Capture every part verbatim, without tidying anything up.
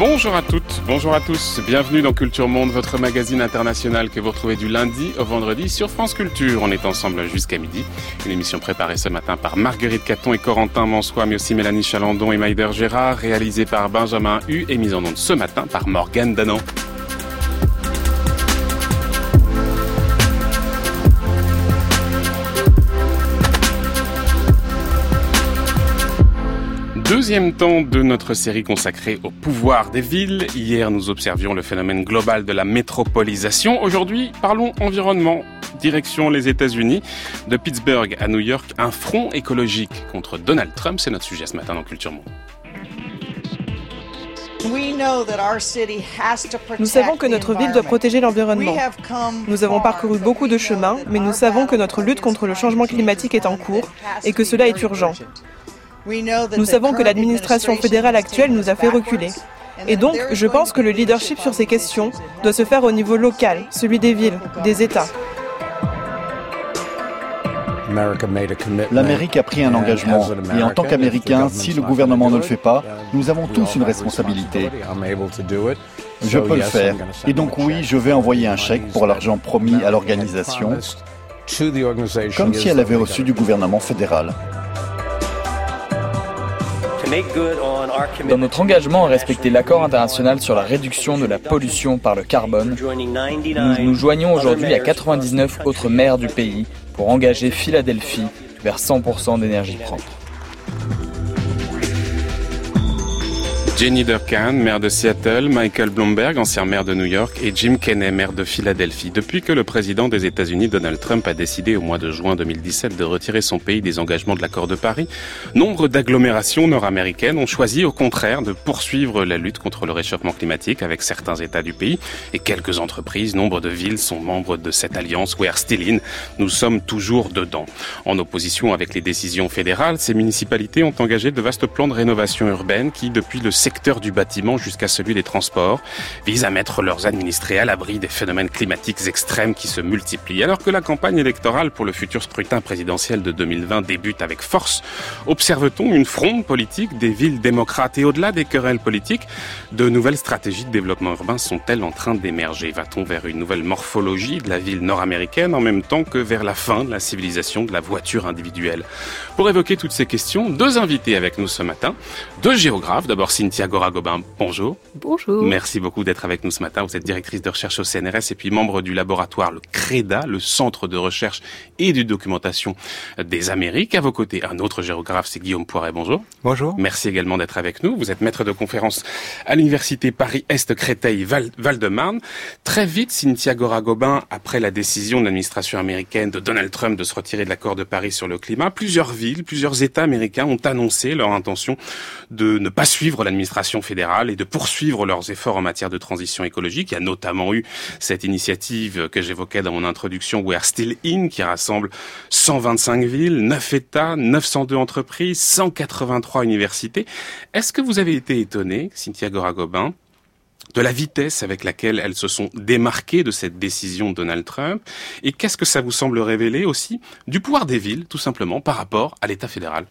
Bonjour à toutes, bonjour à tous, bienvenue dans Culture Monde, votre magazine international que vous retrouvez du lundi au vendredi sur France Culture. On est ensemble jusqu'à midi, une émission préparée ce matin par Marguerite Caton et Corentin Mansois, mais aussi Mélanie Chalandon et Maïder Gérard, réalisée par Benjamin Hu et mise en onde ce matin par Morgane Danan. Deuxième temps de notre série consacrée au pouvoir des villes. Hier, nous observions le phénomène global de la métropolisation. Aujourd'hui, parlons environnement. Direction les États-Unis. De Pittsburgh à New York, un front écologique contre Donald Trump. C'est notre sujet ce matin dans Culture Monde. Nous savons que notre ville doit protéger l'environnement. Nous avons parcouru beaucoup de chemins, mais nous savons que notre lutte contre le changement climatique est en cours et que cela est urgent. Nous savons que l'administration fédérale actuelle nous a fait reculer. Et donc, je pense que le leadership sur ces questions doit se faire au niveau local, celui des villes, des États. L'Amérique a pris un engagement, et en tant qu'Américains, si le gouvernement ne le fait pas, nous avons tous une responsabilité. Je peux le faire, et donc oui, je vais envoyer un chèque pour l'argent promis à l'organisation, comme si elle avait reçu du gouvernement fédéral. Dans notre engagement à respecter l'accord international sur la réduction de la pollution par le carbone, nous nous joignons aujourd'hui à quatre-vingt-dix-neuf autres maires du pays pour engager Philadelphie vers cent pour cent d'énergie propre. Jenny Durkan, maire de Seattle, Michael Bloomberg, ancien maire de New York, et Jim Kenney, maire de Philadelphie. Depuis que le président des États-Unis, Donald Trump, a décidé au mois de juin deux mille dix-sept de retirer son pays des engagements de l'accord de Paris, nombre d'agglomérations nord-américaines ont choisi au contraire de poursuivre la lutte contre le réchauffement climatique avec certains États du pays et quelques entreprises. Nombre de villes sont membres de cette alliance We're Still In. Nous sommes toujours dedans. En opposition avec les décisions fédérales, ces municipalités ont engagé de vastes plans de rénovation urbaine qui, depuis le secteur du bâtiment jusqu'à celui des transports, visent à mettre leurs administrés à l'abri des phénomènes climatiques extrêmes qui se multiplient. Alors que la campagne électorale pour le futur scrutin présidentiel de deux mille vingt débute avec force, observe-t-on une fronde politique des villes démocrates et au-delà des querelles politiques, de nouvelles stratégies de développement urbain sont-elles en train d'émerger? Va-t-on vers une nouvelle morphologie de la ville nord-américaine en même temps que vers la fin de la civilisation de la voiture individuelle? Pour évoquer toutes ces questions, deux invités avec nous ce matin, deux géographes. D'abord Cynthia Gora-Gobin, bonjour. Bonjour. Merci beaucoup d'être avec nous ce matin. Vous êtes directrice de recherche au C N R S et puis membre du laboratoire, le CREDA, le Centre de recherche et de documentation des Amériques. À vos côtés, un autre géographe, c'est Guillaume Poiret, bonjour. Bonjour. Merci également d'être avec nous. Vous êtes maître de conférence à l'Université Paris-Est Créteil Val- Val-de-Marne. Très vite, Cynthia Gora-Gobin, après la décision de l'administration américaine de Donald Trump de se retirer de l'accord de Paris sur le climat, plusieurs villes, plusieurs États américains ont annoncé leur intention de ne pas suivre l'administration fédérale et de poursuivre leurs efforts en matière de transition écologique. Il y a notamment eu cette initiative que j'évoquais dans mon introduction, We're Still In, qui rassemble cent vingt-cinq villes, neuf États, neuf cent deux entreprises, cent quatre-vingt-trois universités. Est-ce que vous avez été étonné, Cynthia Gora-Gobin, de la vitesse avec laquelle elles se sont démarquées de cette décision de Donald Trump? Et qu'est-ce que ça vous semble révéler aussi du pouvoir des villes, tout simplement, par rapport à l'État fédéral?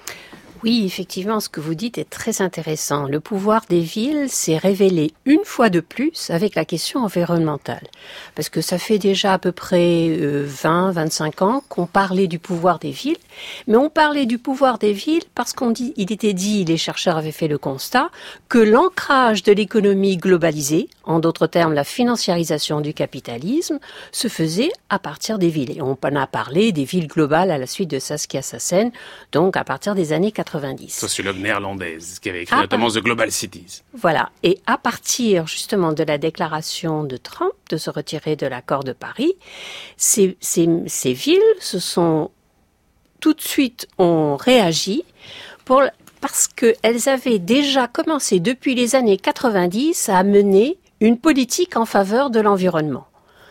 Oui, effectivement, ce que vous dites est très intéressant. Le pouvoir des villes s'est révélé une fois de plus avec la question environnementale. Parce que ça fait déjà à peu près euh, vingt, vingt-cinq ans qu'on parlait du pouvoir des villes. Mais on parlait du pouvoir des villes parce qu'on dit, il était dit, les chercheurs avaient fait le constat, que l'ancrage de l'économie globalisée, en d'autres termes la financiarisation du capitalisme, se faisait à partir des villes. Et on en a parlé des villes globales à la suite de Saskia Sassen, donc à partir des années quatre-vingt-dix. Sociologue néerlandaise, qui avait écrit Ah, notamment The Global Cities. Voilà. Et à partir justement de la déclaration de Trump de se retirer de l'accord de Paris, ces, ces, ces villes se sont tout de suite ont réagi pour, parce qu'elles avaient déjà commencé depuis les années quatre-vingt-dix à mener une politique en faveur de l'environnement.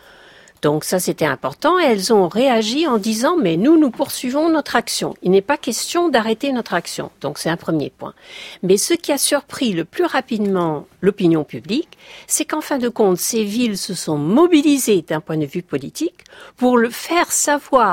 Donc ça, c'était important. Et elles ont réagi en disant « mais nous, nous poursuivons notre action. Il n'est pas question d'arrêter notre action. » Donc c'est un premier point. Mais ce qui a surpris le plus rapidement l'opinion publique, c'est qu'en fin de compte, ces villes se sont mobilisées d'un point de vue politique pour le faire savoir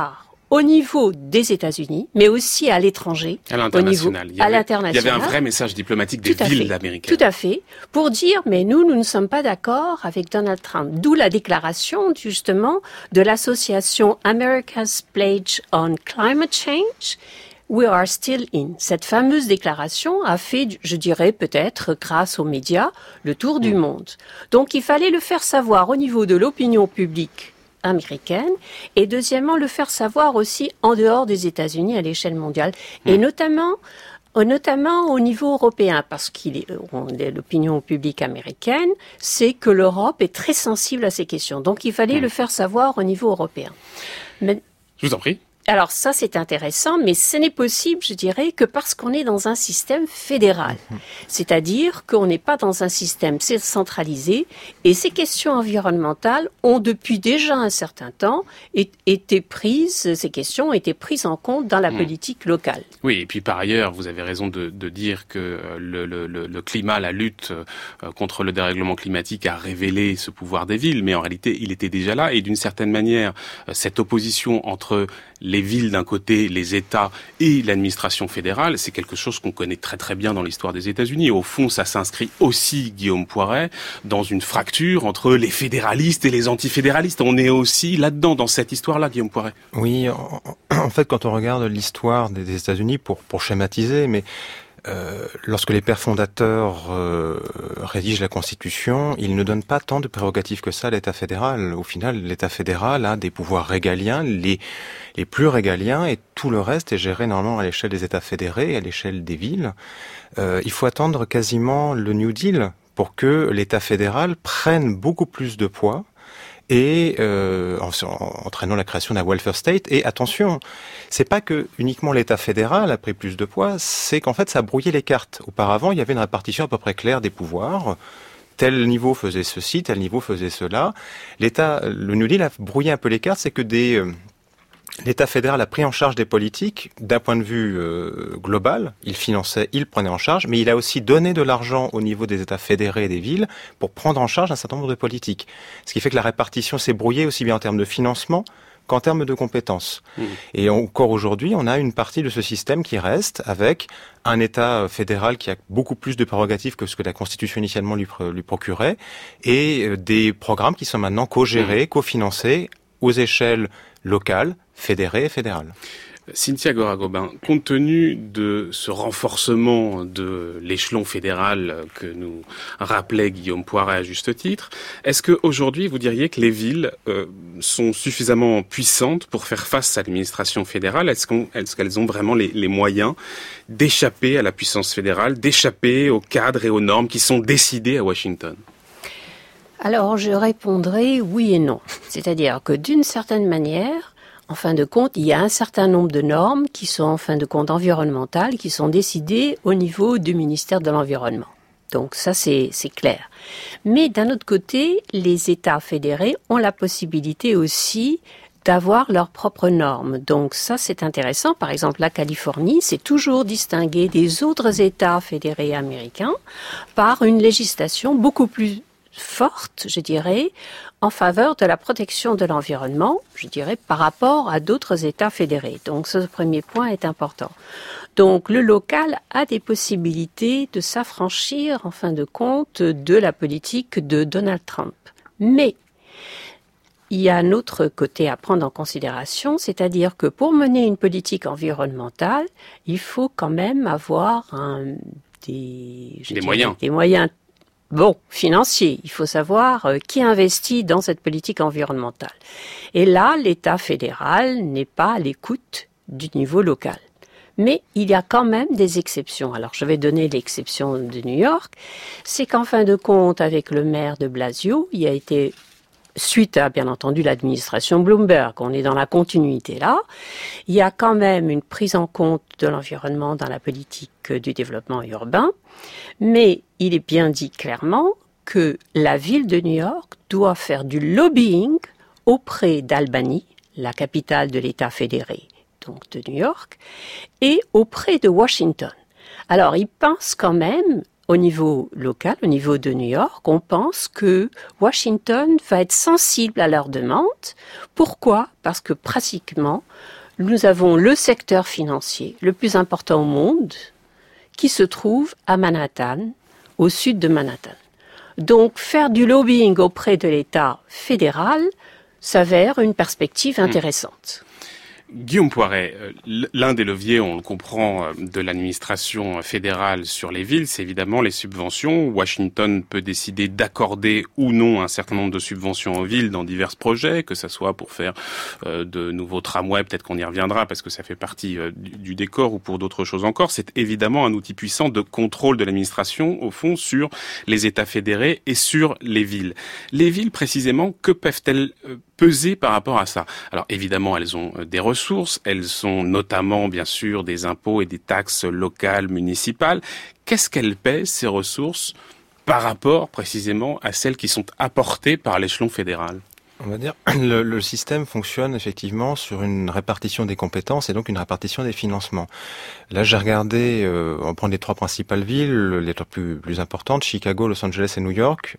au niveau des États-Unis, mais aussi à l'étranger, à l'international. Au niveau, il y avait, à l'international. Il y avait un vrai message diplomatique des Tout villes fait, américaines. Tout à fait, pour dire, mais nous, nous ne sommes pas d'accord avec Donald Trump. D'où la déclaration, justement, de l'association America's Pledge on Climate Change. We are still in. Cette fameuse déclaration a fait, je dirais peut-être, grâce aux médias, le tour mmh. du monde. Donc il fallait le faire savoir au niveau de l'opinion publique américaine et deuxièmement le faire savoir aussi en dehors des États-Unis à l'échelle mondiale mmh. et notamment notamment au niveau européen parce qu'il est, l'opinion publique américaine c'est que l'Europe est très sensible à ces questions. Donc il fallait mmh. le faire savoir au niveau européen. Mais, je vous en prie. Alors ça, c'est intéressant, mais ce n'est possible, je dirais, que parce qu'on est dans un système fédéral. C'est-à-dire qu'on n'est pas dans un système centralisé et ces questions environnementales ont depuis déjà un certain temps été prises, ces questions ont été prises en compte dans la politique locale. Oui, et puis par ailleurs, vous avez raison de, de dire que le, le, le climat, la lutte contre le dérèglement climatique a révélé ce pouvoir des villes, mais en réalité, il était déjà là et d'une certaine manière, cette opposition entre les villes d'un côté, les États et l'administration fédérale, c'est quelque chose qu'on connaît très très bien dans l'histoire des États-Unis. Et au fond, ça s'inscrit aussi, Guillaume Poiret, dans une fracture entre les fédéralistes et les antifédéralistes. On est aussi là-dedans, dans cette histoire-là, Guillaume Poiret. Oui, en, en fait, quand on regarde l'histoire des États-Unis, pour, pour schématiser, mais Euh, lorsque les pères fondateurs euh, rédigent la Constitution, ils ne donnent pas tant de prérogatives que ça à l'État fédéral. Au final, l'État fédéral a des pouvoirs régaliens, les, les plus régaliens, et tout le reste est géré normalement à l'échelle des États fédérés, à l'échelle des villes. Euh, il faut attendre quasiment le New Deal pour que l'État fédéral prenne beaucoup plus de poids et euh, en, en entraînant la création d'un welfare state. Et attention, c'est pas que uniquement l'État fédéral a pris plus de poids, c'est qu'en fait ça a brouillé les cartes. Auparavant, il y avait une répartition à peu près claire des pouvoirs. Tel niveau faisait ceci, tel niveau faisait cela. L'État, le New Deal a brouillé un peu les cartes, c'est que des euh, l'État fédéral a pris en charge des politiques d'un point de vue euh, global. Il finançait, il prenait en charge, mais il a aussi donné de l'argent au niveau des États fédérés et des villes pour prendre en charge un certain nombre de politiques. Ce qui fait que la répartition s'est brouillée aussi bien en termes de financement qu'en termes de compétences. Mmh. Et encore aujourd'hui, on a une partie de ce système qui reste avec un État fédéral qui a beaucoup plus de prérogatives que ce que la Constitution initialement lui, lui procurait et des programmes qui sont maintenant co-gérés, mmh. cofinancés aux échelles locales, fédérées et fédérales. Cynthia Goragobin, compte tenu de ce renforcement de l'échelon fédéral que nous rappelait Guillaume Poiret à juste titre, est-ce qu'aujourd'hui vous diriez que les villes euh, sont suffisamment puissantes pour faire face à l'administration fédérale ? Est-ce, qu'on, est-ce qu'elles ont vraiment les, les moyens d'échapper à la puissance fédérale, d'échapper aux cadres et aux normes qui sont décidées à Washington ? Alors je répondrai oui et non. C'est-à-dire que d'une certaine manière, en fin de compte, il y a un certain nombre de normes qui sont en fin de compte environnementales, qui sont décidées au niveau du ministère de l'Environnement. Donc ça, c'est, c'est clair. Mais d'un autre côté, les États fédérés ont la possibilité aussi d'avoir leurs propres normes. Donc ça, c'est intéressant. Par exemple, la Californie s'est toujours distinguée des autres États fédérés américains par une législation beaucoup plus forte, je dirais, en faveur de la protection de l'environnement, je dirais, par rapport à d'autres États fédérés. Donc, ce premier point est important. Donc, le local a des possibilités de s'affranchir, en fin de compte, de la politique de Donald Trump. Mais, il y a un autre côté à prendre en considération, c'est-à-dire que pour mener une politique environnementale, il faut quand même avoir un, des, je des dirais, moyens. Des moyens Bon, financier, il faut savoir euh, qui investit dans cette politique environnementale. Et là, l'État fédéral n'est pas à l'écoute du niveau local. Mais il y a quand même des exceptions. Alors, je vais donner l'exception de New York. C'est qu'en fin de compte, avec le maire de Blasio, il a été, suite à, bien entendu, l'administration Bloomberg, on est dans la continuité là, il y a quand même une prise en compte de l'environnement dans la politique du développement urbain. Mais il est bien dit clairement que la ville de New York doit faire du lobbying auprès d'Albany, la capitale de l'État fédéré, donc de New York, et auprès de Washington. Alors, ils pensent quand même, au niveau local, au niveau de New York, on pense que Washington va être sensible à leurs demandes. Pourquoi ? Parce que pratiquement, nous avons le secteur financier le plus important au monde qui se trouve à Manhattan, au sud de Manhattan. Donc, faire du lobbying auprès de l'État fédéral s'avère une perspective intéressante. Guillaume Poiret, l'un des leviers, on le comprend, de l'administration fédérale sur les villes, c'est évidemment les subventions. Washington peut décider d'accorder ou non un certain nombre de subventions aux villes dans divers projets, que ça soit pour faire euh, de nouveaux tramways, peut-être qu'on y reviendra parce que ça fait partie euh, du, du décor, ou pour d'autres choses encore. C'est évidemment un outil puissant de contrôle de l'administration, au fond, sur les États fédérés et sur les villes. Les villes, précisément, que peuvent-elles euh, peser par rapport à ça? Alors évidemment, elles ont des ressources, elles ont notamment bien sûr des impôts et des taxes locales, municipales. Qu'est-ce qu'elles paient, ces ressources, par rapport précisément à celles qui sont apportées par l'échelon fédéral? On va dire le, le système fonctionne effectivement sur une répartition des compétences et donc une répartition des financements. Là, j'ai regardé, euh, on prend les trois principales villes, les trois plus, plus importantes, Chicago, Los Angeles et New York.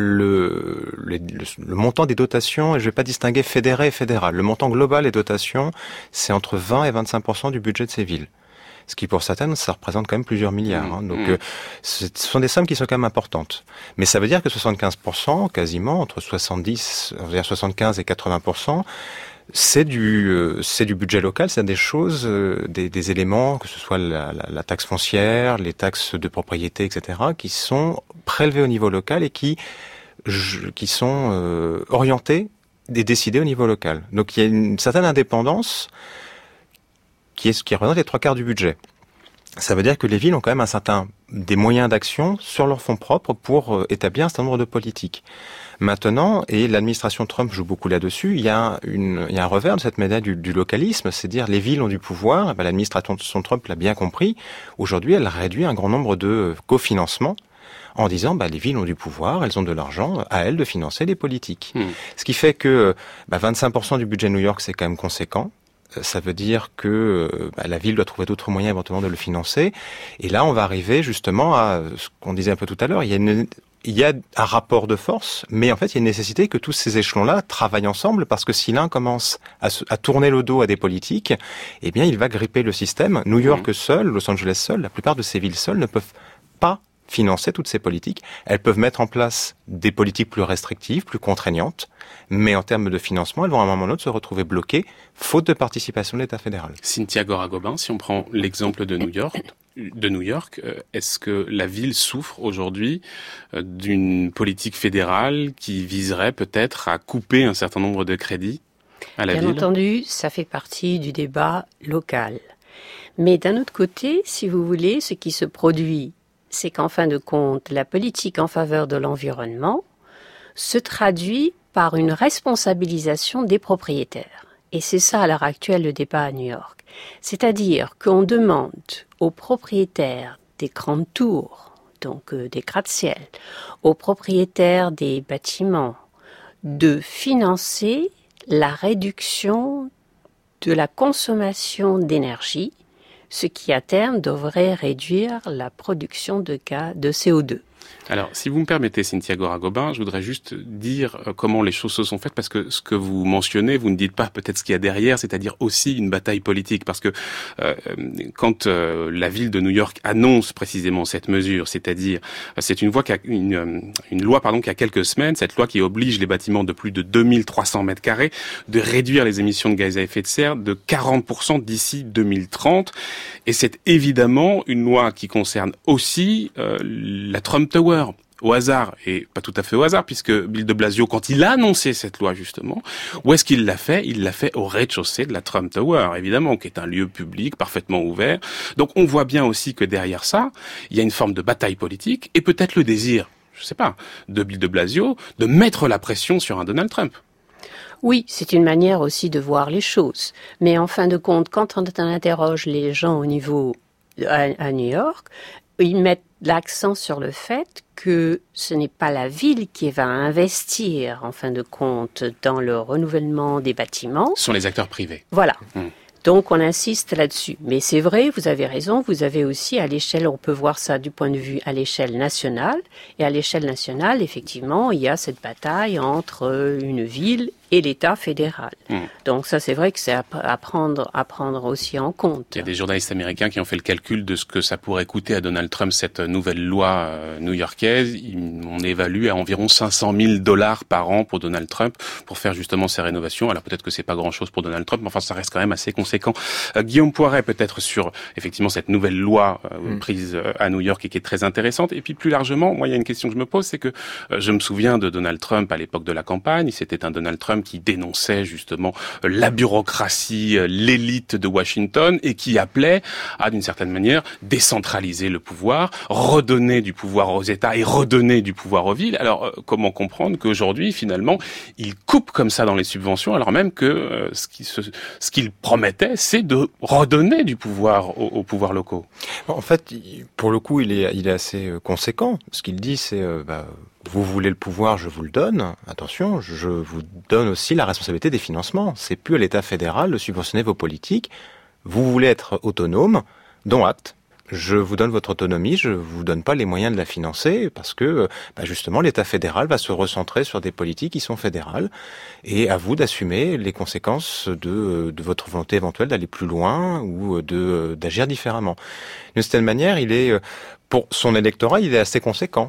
Le, le, le montant des dotations, et je ne vais pas distinguer fédéré et fédéral, le montant global des dotations, c'est entre vingt et vingt-cinq pour cent du budget de ces villes. Ce qui, pour certaines, ça représente quand même plusieurs milliards. Hein. Donc, mmh. euh, ce sont des sommes qui sont quand même importantes. Mais ça veut dire que soixante-quinze pour cent, quasiment, entre soixante-dix, on va dire soixante-quinze et quatre-vingts pour cent, c'est du, euh, c'est du budget local, c'est des choses, euh, des, des éléments, que ce soit la, la, la taxe foncière, les taxes de propriété, et cetera, qui sont prélevés au niveau local et qui, je, qui sont euh, orientés et décidés au niveau local. Donc il y a une certaine indépendance qui est ce qui représente les trois quarts du budget. Ça veut dire que les villes ont quand même un certain des moyens d'action sur leurs fonds propres pour euh, établir un certain nombre de politiques. Maintenant, et l'administration Trump joue beaucoup là-dessus, il y a, une, il y a un revers de cette médaille du, du localisme, c'est dire les villes ont du pouvoir, et ben, l'administration Trump l'a bien compris. Aujourd'hui, elle réduit un grand nombre de cofinancements en disant bah, les villes ont du pouvoir, elles ont de l'argent, à elles de financer les politiques. Mmh. Ce qui fait que bah, vingt-cinq pour cent du budget de New York, c'est quand même conséquent. Ça veut dire que bah, la ville doit trouver d'autres moyens éventuellement de le financer. Et là, on va arriver justement à ce qu'on disait un peu tout à l'heure. Il y a, une, il y a un rapport de force, mais en fait, il y a une nécessité que tous ces échelons-là travaillent ensemble, parce que si l'un commence à, se, à tourner le dos à des politiques, eh bien, il va gripper le système. New York mmh. seul, Los Angeles seul, la plupart de ces villes seules ne peuvent pas financer toutes ces politiques. Elles peuvent mettre en place des politiques plus restrictives, plus contraignantes, mais en termes de financement, elles vont à un moment ou l'autre se retrouver bloquées, faute de participation de l'État fédéral. Cynthia Goragobin, si on prend l'exemple de New York, de New York, est-ce que la ville souffre aujourd'hui d'une politique fédérale qui viserait peut-être à couper un certain nombre de crédits à la Bien ville ? Bien entendu, ça fait partie du débat local. Mais d'un autre côté, si vous voulez, ce qui se produit, c'est qu'en fin de compte, la politique en faveur de l'environnement se traduit par une responsabilisation des propriétaires. Et c'est ça, à l'heure actuelle, le débat à New York. C'est-à-dire qu'on demande aux propriétaires des grandes tours, donc euh, des gratte-ciel, aux propriétaires des bâtiments, de financer la réduction de la consommation d'énergie, ce qui à terme devrait réduire la production de gaz, de C O deux. Alors, si vous me permettez, Cynthia Goragobin, je voudrais juste dire comment les choses se sont faites, parce que ce que vous mentionnez, vous ne dites pas peut-être ce qu'il y a derrière, c'est-à-dire aussi une bataille politique, parce que euh, quand euh, la ville de New York annonce précisément cette mesure, c'est-à-dire c'est une, voie qui a, une, une loi pardon, qui a quelques semaines, cette loi qui oblige les bâtiments de plus de deux mille trois cents mètres carrés de réduire les émissions de gaz à effet de serre de quarante pour cent d'ici deux mille trente, et c'est évidemment une loi qui concerne aussi euh, la Trump Tower. Au hasard, et pas tout à fait au hasard, puisque Bill de Blasio, quand il a annoncé cette loi justement, où est-ce qu'il l'a fait ? Il l'a fait au rez-de-chaussée de la Trump Tower, évidemment, qui est un lieu public parfaitement ouvert. Donc on voit bien aussi que derrière ça, il y a une forme de bataille politique, et peut-être le désir, je sais pas, de Bill de Blasio, de mettre la pression sur un Donald Trump. Oui, c'est une manière aussi de voir les choses. Mais en fin de compte, quand on interroge les gens au niveau à, à New York, ils mettent l'accent sur le fait que ce n'est pas la ville qui va investir, en fin de compte, dans le renouvellement des bâtiments. Ce sont les acteurs privés. Voilà. Mmh. Donc, on insiste là-dessus. Mais c'est vrai, vous avez raison, vous avez aussi à l'échelle, on peut voir ça du point de vue à l'échelle nationale. Et à l'échelle nationale, effectivement, il y a cette bataille entre une ville et l'État fédéral. Mmh. Donc ça, c'est vrai que c'est à, à, prendre, à prendre aussi en compte. Il y a des journalistes américains qui ont fait le calcul de ce que ça pourrait coûter à Donald Trump, cette nouvelle loi euh, new-yorkaise. On évalue à environ cinq cent mille dollars par an pour Donald Trump pour faire justement ces rénovations. Alors peut-être que c'est pas grand-chose pour Donald Trump, mais enfin ça reste quand même assez conséquent. Euh, Guillaume Poiret, peut-être sur effectivement cette nouvelle loi euh, mmh. prise euh, à New York et qui est très intéressante. Et puis plus largement, moi il y a une question que je me pose, c'est que euh, je me souviens de Donald Trump à l'époque de la campagne. C'était un Donald Trump qui dénonçait justement la bureaucratie, l'élite de Washington et qui appelait à, d'une certaine manière, décentraliser le pouvoir, redonner du pouvoir aux États et redonner du pouvoir aux villes. Alors, euh, comment comprendre qu'aujourd'hui, finalement, il coupe comme ça dans les subventions, alors même que euh, ce qui se, ce qu'il promettait, c'est de redonner du pouvoir aux, aux pouvoirs locaux. En fait, pour le coup, il est, il est assez conséquent. Ce qu'il dit, c'est... Euh, bah, vous voulez le pouvoir, je vous le donne. Attention, je vous donne aussi la responsabilité des financements. C'est plus à l'État fédéral de subventionner vos politiques. Vous voulez être autonome, dont acte. Je vous donne votre autonomie, je vous donne pas les moyens de la financer parce que bah justement l'État fédéral va se recentrer sur des politiques qui sont fédérales et à vous d'assumer les conséquences de, de votre volonté éventuelle d'aller plus loin ou de d'agir différemment. D'une certaine manière, il est pour son électorat, il est assez conséquent.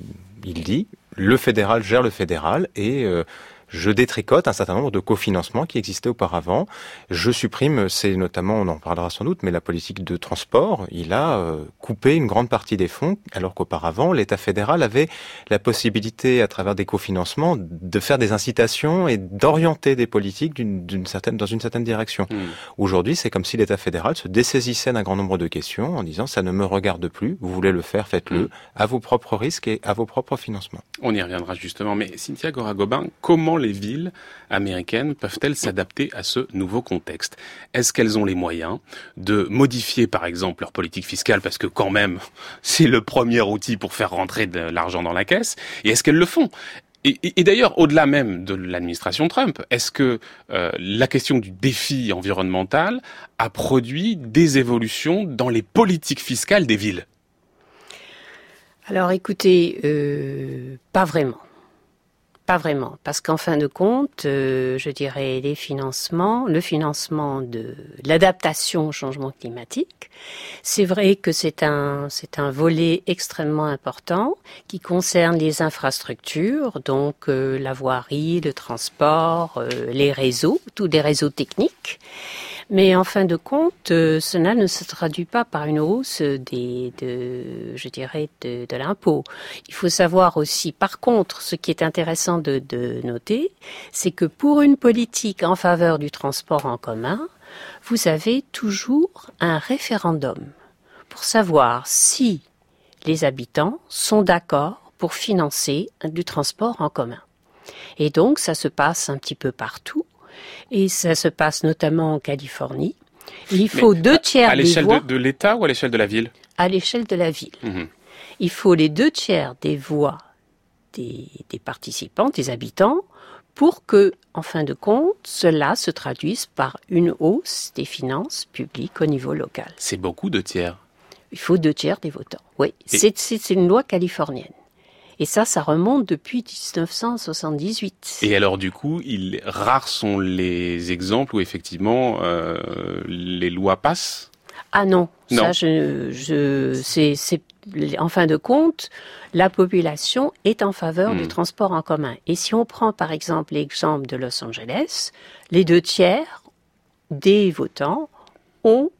Il dit le fédéral gère le fédéral et euh, je détricote un certain nombre de cofinancements qui existaient auparavant. Je supprime, c'est notamment, on en parlera sans doute, mais la politique de transport, il a euh, coupé une grande partie des fonds, alors qu'auparavant, l'État fédéral avait la possibilité, à travers des cofinancements, de faire des incitations et d'orienter des politiques d'une, d'une certaine, dans une certaine direction. Mmh. Aujourd'hui, c'est comme si l'État fédéral se dessaisissait d'un grand nombre de questions en disant « ça ne me regarde plus, vous voulez le faire, faites-le, mmh. à vos propres risques et à vos propres financements ». On y reviendra justement, mais Cynthia Goragobin, comment les villes américaines peuvent-elles s'adapter à ce nouveau contexte ? Est-ce qu'elles ont les moyens de modifier, par exemple, leur politique fiscale, parce que quand même, c'est le premier outil pour faire rentrer de l'argent dans la caisse, et est-ce qu'elles le font ? Et, et, et d'ailleurs, au-delà même de l'administration Trump, est-ce que euh, la question du défi environnemental a produit des évolutions dans les politiques fiscales des villes ? Alors écoutez, euh, pas vraiment. Pas vraiment, parce qu'en fin de compte, euh, je dirais les financements, le financement de l'adaptation au changement climatique, c'est vrai que c'est un, c'est un volet extrêmement important qui concerne les infrastructures, donc euh, la voirie, le transport, euh, les réseaux, tous les réseaux techniques. Mais en fin de compte, euh, cela ne se traduit pas par une hausse des, de, je dirais, de, de l'impôt. Il faut savoir aussi, par contre, ce qui est intéressant de, de noter, c'est que pour une politique en faveur du transport en commun, vous avez toujours un référendum pour savoir si les habitants sont d'accord pour financer du transport en commun. Et donc, ça se passe un petit peu partout. Et ça se passe notamment en Californie. Il faut Mais deux tiers à l'échelle des voix... de, de l'État ou à l'échelle de la ville ? À l'échelle de la ville. Mmh. Il faut les deux tiers des voix des, des participants, des habitants, pour que, en fin de compte, cela se traduise par une hausse des finances publiques au niveau local. C'est beaucoup, deux tiers. Il faut deux tiers des votants, oui. Et... C'est, c'est, c'est une loi californienne. Et ça, ça remonte depuis dix-neuf cent soixante-dix-huit. Et alors, du coup, il, rares sont les exemples où, effectivement, euh, les lois passent ? Ah non, non. ça, je, je, c'est, c'est, en fin de compte, la population est en faveur mmh. du transport en commun. Et si on prend, par exemple, l'exemple de Los Angeles, les deux tiers des votants ont,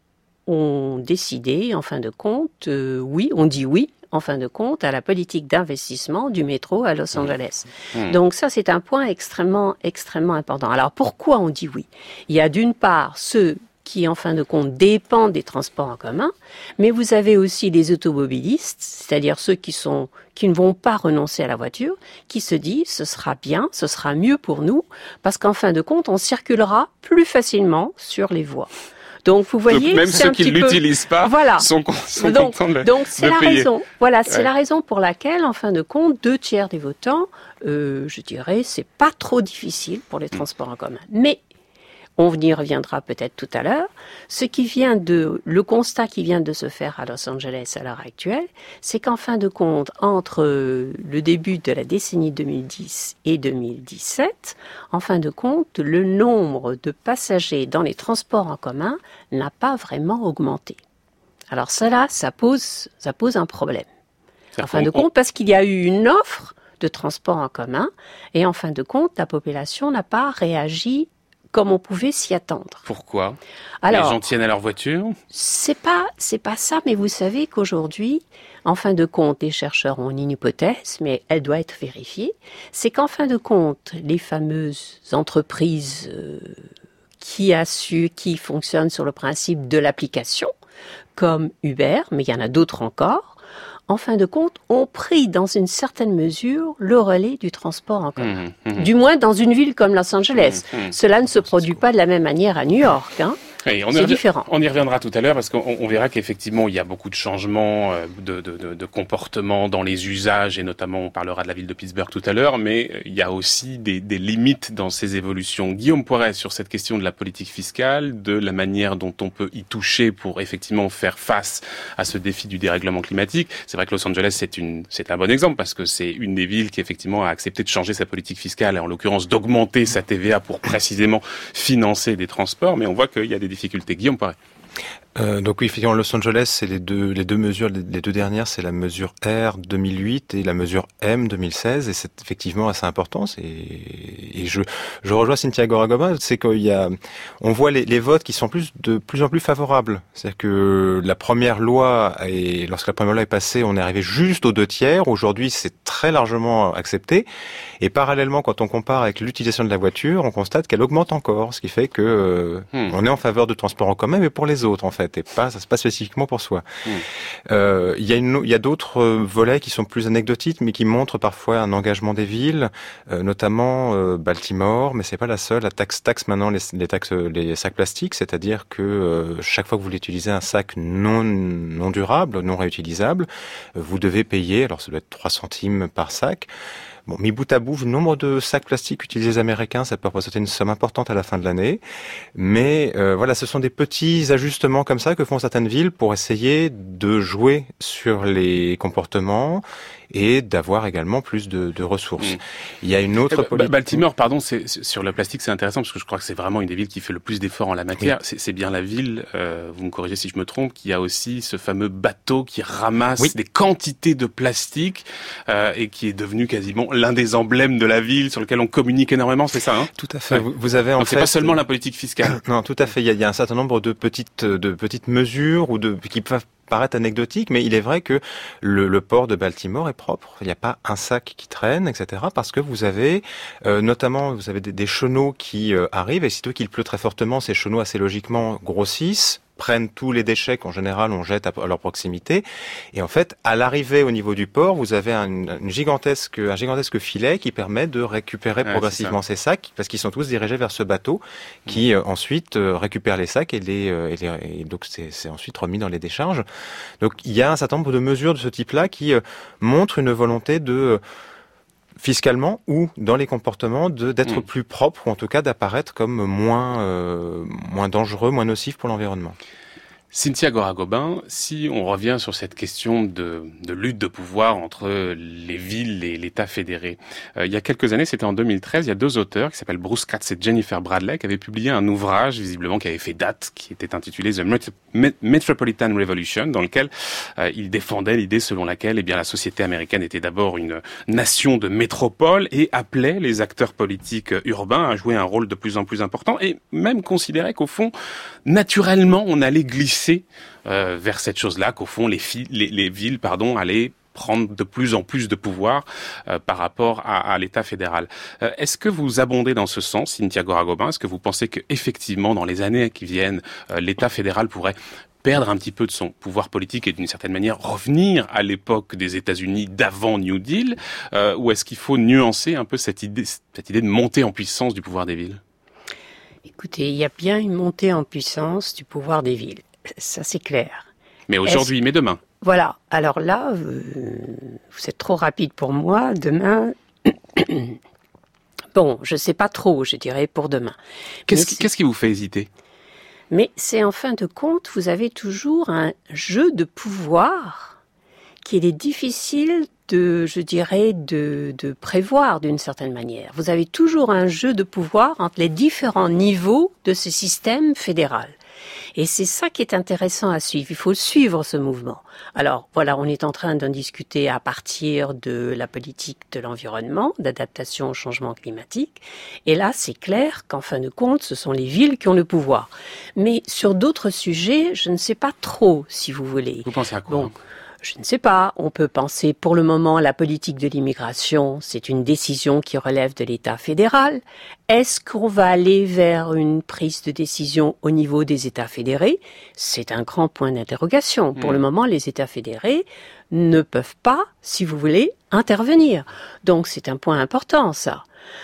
ont décidé, en fin de compte, euh, oui, on dit oui, en fin de compte, à la politique d'investissement du métro à Los Angeles. Mmh. Donc ça, c'est un point extrêmement, extrêmement important. Alors, pourquoi on dit oui ? Il y a d'une part ceux qui, en fin de compte, dépendent des transports en commun, mais vous avez aussi les automobilistes, c'est-à-dire ceux qui sont, qui ne vont pas renoncer à la voiture, qui se disent, ce sera bien, ce sera mieux pour nous, parce qu'en fin de compte, on circulera plus facilement sur les voies. Donc vous voyez, donc, même c'est ceux un qui ne l'utilisent peu... pas voilà. sont, sont donc, contents de, donc c'est de la payer. raison. Voilà, c'est ouais. la raison pour laquelle, en fin de compte, deux tiers des votants, euh, je dirais, c'est pas trop difficile pour les transports en commun. Mais On y reviendra peut-être tout à l'heure. Ce qui vient de, le constat qui vient de se faire à Los Angeles à l'heure actuelle, c'est qu'en fin de compte, entre le début de la décennie deux mille dix et deux mille dix-sept, en fin de compte, le nombre de passagers dans les transports en commun n'a pas vraiment augmenté. Alors cela, ça pose, ça pose un problème. En fin de compte, parce qu'il y a eu une offre de transport en commun, et en fin de compte, la population n'a pas réagi comme on pouvait s'y attendre. Pourquoi ? Alors, les gens tiennent à leur voiture ? C'est pas, c'est pas ça, mais vous savez qu'aujourd'hui, en fin de compte, les chercheurs ont une hypothèse, mais elle doit être vérifiée, c'est qu'en fin de compte, les fameuses entreprises euh, qui assurent, qui fonctionnent sur le principe de l'application, comme Uber, mais il y en a d'autres encore, en fin de compte, ont pris dans une certaine mesure le relais du transport en commun. Mmh, mmh. Du moins dans une ville comme Los Angeles. Mmh, mmh. Cela ne se produit pas de la même manière à New York, hein. Oui, on c'est y différent. On y reviendra tout à l'heure parce qu'on on verra qu'effectivement il y a beaucoup de changements de, de, de, de comportement dans les usages et notamment on parlera de la ville de Pittsburgh tout à l'heure, mais il y a aussi des, des limites dans ces évolutions. Guillaume Poiret, sur cette question de la politique fiscale, de la manière dont on peut y toucher pour effectivement faire face à ce défi du dérèglement climatique. C'est vrai que Los Angeles c'est une c'est un bon exemple parce que c'est une des villes qui effectivement a accepté de changer sa politique fiscale et en l'occurrence d'augmenter sa T V A pour précisément financer des transports, mais on voit qu'il y a des difficultés. Guillaume Poiret. Euh, donc oui, effectivement, Los Angeles, c'est les deux, les deux mesures, les deux dernières, c'est la mesure R deux mille huit et la mesure M deux mille seize, et c'est effectivement assez important. C'est, et je, je rejoins Cynthia Goragoma, c'est qu'il y a, on voit les, les votes qui sont plus de plus en plus favorables. C'est-à-dire que la première loi, et lorsque la première loi est passée, on est arrivé juste aux deux tiers. Aujourd'hui, c'est très largement accepté. Et parallèlement, quand on compare avec l'utilisation de la voiture, on constate qu'elle augmente encore, ce qui fait que euh, hmm. on est en faveur de transport en commun, mais pour les autres, en fait. Et pas, ça se passe spécifiquement pour soi. Mmh. Euh, il y a une, il y a d'autres volets qui sont plus anecdotiques, mais qui montrent parfois un engagement des villes, euh, notamment euh, Baltimore, mais c'est pas la seule. La taxe taxe maintenant les, les taxes, les sacs plastiques, c'est-à-dire que euh, chaque fois que vous voulez utiliser un sac non non durable, non réutilisable, vous devez payer. Alors ça doit être trois centimes par sac. Bon, mis bout à bout, le nombre de sacs plastiques utilisés américains, ça peut représenter une somme importante à la fin de l'année. Mais euh, voilà, ce sont des petits ajustements comme ça que font certaines villes pour essayer de jouer sur les comportements et d'avoir également plus de, de ressources. Mmh. Il y a une autre politique... Baltimore, pardon, c'est, sur le plastique, c'est intéressant parce que je crois que c'est vraiment une des villes qui fait le plus d'efforts en la matière. Oui. C'est, c'est bien la ville, euh, vous me corrigez si je me trompe, qui a aussi ce fameux bateau qui ramasse oui. des quantités de plastique euh, et qui est devenu quasiment l'un des emblèmes de la ville sur lequel on communique énormément, c'est ça, hein ? Tout à fait. Ouais. Vous, vous avez en Donc fait... c'est pas seulement la politique fiscale. Non, tout à fait. Il y a, il y a un certain nombre de petites, de petites mesures ou de qui peuvent paraître anecdotique, mais il est vrai que le, le port de Baltimore est propre. Il n'y a pas un sac qui traîne, et cetera. Parce que vous avez, euh, notamment, vous avez des, des chenaux qui euh, arrivent, et sitôt qu'il pleut très fortement, ces chenaux assez logiquement grossissent, prennent tous les déchets qu'en général on jette à, à leur proximité. Et en fait, à l'arrivée au niveau du port, vous avez un, une gigantesque, un gigantesque filet qui permet de récupérer ouais, progressivement ces sacs, parce qu'ils sont tous dirigés vers ce bateau qui euh, ensuite euh, récupère les sacs et les, euh, et, les et donc c'est, c'est ensuite remis dans les décharges. Donc il y a un certain nombre de mesures de ce type-là qui euh, montrent une volonté de euh, fiscalement ou dans les comportements de d'être mmh. plus propre ou en tout cas d'apparaître comme moins euh, moins dangereux, moins nocif pour l'environnement. Cynthia Goragobin, si on revient sur cette question de, de lutte de pouvoir entre les villes et l'État fédéré, euh, il y a quelques années, c'était en deux mille treize, il y a deux auteurs qui s'appellent Bruce Katz et Jennifer Bradley qui avaient publié un ouvrage visiblement qui avait fait date, qui était intitulé The Metropolitan Revolution, dans lequel euh, ils défendaient l'idée selon laquelle eh bien la société américaine était d'abord une nation de métropole et appelait les acteurs politiques urbains à jouer un rôle de plus en plus important et même considérait qu'au fond, naturellement, on allait glisser Euh, vers cette chose-là, qu'au fond les, fi- les, les villes pardon, allaient prendre de plus en plus de pouvoir euh, par rapport à, à l'État fédéral. Euh, est-ce que vous abondez dans ce sens, Cynthia Goragobin ? Est-ce que vous pensez qu'effectivement, dans les années qui viennent, euh, l'État fédéral pourrait perdre un petit peu de son pouvoir politique et d'une certaine manière revenir à l'époque des États-Unis d'avant New Deal, euh, ou est-ce qu'il faut nuancer un peu cette idée, cette idée de montée en puissance du pouvoir des villes ? Écoutez, il y a bien une montée en puissance du pouvoir des villes. Ça, c'est clair. Mais aujourd'hui, Est-ce... mais demain. Voilà. Alors là, euh, vous êtes trop rapide pour moi. Demain, Bon, je ne sais pas trop, je dirais, pour demain. Qu'est-ce qui, qu'est-ce qui vous fait hésiter ? Mais c'est en fin de compte, vous avez toujours un jeu de pouvoir qu'il est difficile de, je dirais, de, de prévoir d'une certaine manière. Vous avez toujours un jeu de pouvoir entre les différents niveaux de ce système fédéral. Et c'est ça qui est intéressant à suivre. Il faut suivre ce mouvement. Alors, voilà, on est en train d'en discuter à partir de la politique de l'environnement, d'adaptation au changement climatique. Et là, c'est clair qu'en fin de compte, ce sont les villes qui ont le pouvoir. Mais sur d'autres sujets, je ne sais pas trop, si vous voulez. Vous pensez à quoi ? Bon, je ne sais pas. On peut penser, pour le moment, la politique de l'immigration, c'est une décision qui relève de l'État fédéral. Est-ce qu'on va aller vers une prise de décision au niveau des États fédérés ? C'est un grand point d'interrogation. Pour mmh. le moment, les États fédérés ne peuvent pas, si vous voulez, intervenir. Donc, c'est un point important, ça.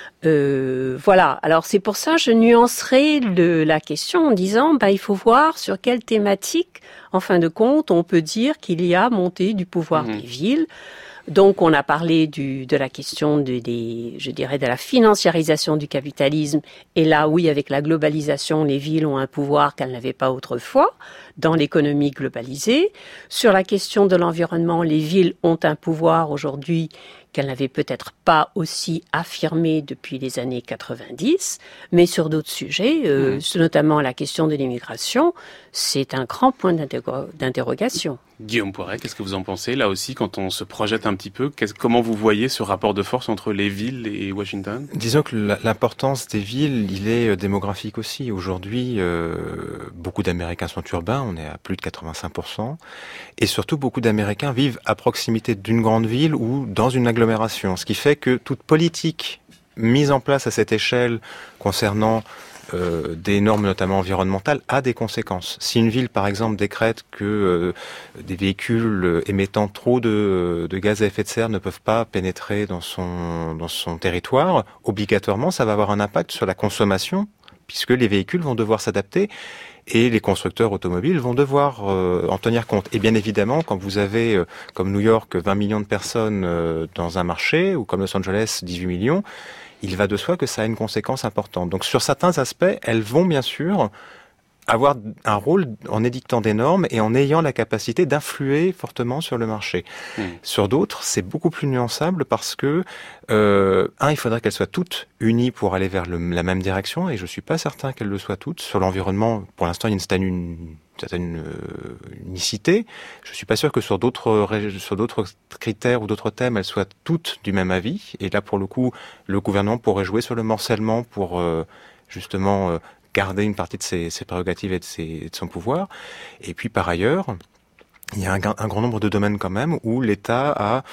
Euh, voilà. Alors, c'est pour ça que je nuancerai le, la question en disant, bah, il faut voir sur quelle thématique, en fin de compte, on peut dire qu'il y a montée du pouvoir mmh. des villes. Donc, on a parlé du, de la question de, des, je dirais, de la financiarisation du capitalisme. Et là, oui, avec la globalisation, les villes ont un pouvoir qu'elles n'avaient pas autrefois dans l'économie globalisée. Sur la question de l'environnement, les villes ont un pouvoir aujourd'hui qu'elles n'avaient peut-être pas aussi affirmé depuis les années quatre-vingt-dix, mais sur d'autres sujets, euh, mmh. notamment la question de l'immigration, c'est un grand point d'interro- d'interrogation. Guillaume Poiret, qu'est-ce que vous en pensez ? Là aussi, quand on se projette un petit peu, comment vous voyez ce rapport de force entre les villes et Washington ? Disons que l'importance des villes, il est démographique aussi. Aujourd'hui, euh, beaucoup d'Américains sont urbains, on est à plus de quatre-vingt-cinq pour cent, et surtout beaucoup d'Américains vivent à proximité d'une grande ville ou dans une agglomération, ce qui fait que toute politique mise en place à cette échelle concernant Euh, des normes notamment environnementales a des conséquences. Si une ville, par exemple, décrète que euh, des véhicules émettant trop de, de gaz à effet de serre ne peuvent pas pénétrer dans son, dans son territoire, obligatoirement, ça va avoir un impact sur la consommation, puisque les véhicules vont devoir s'adapter et les constructeurs automobiles vont devoir euh, en tenir compte. Et bien évidemment, quand vous avez, euh, comme New York, vingt millions de personnes euh, dans un marché, ou comme Los Angeles, dix-huit millions, il va de soi que ça a une conséquence importante. Donc sur certains aspects, elles vont bien sûr avoir un rôle en édictant des normes et en ayant la capacité d'influer fortement sur le marché. Mmh. Sur d'autres, c'est beaucoup plus nuançable parce que, euh, un, il faudrait qu'elles soient toutes unies pour aller vers le, la même direction, et je suis pas certain qu'elles le soient toutes. Sur l'environnement, pour l'instant, il y a une certaine, une, certaine euh, unicité. Je suis pas sûr que sur d'autres, sur d'autres critères ou d'autres thèmes, elles soient toutes du même avis. Et là, pour le coup, le gouvernement pourrait jouer sur le morcellement pour, euh, justement, euh, garder une partie de ses, ses prérogatives et de, ses, de son pouvoir. Et puis par ailleurs, il y a un, un grand nombre de domaines quand même où l'État a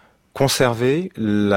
conservé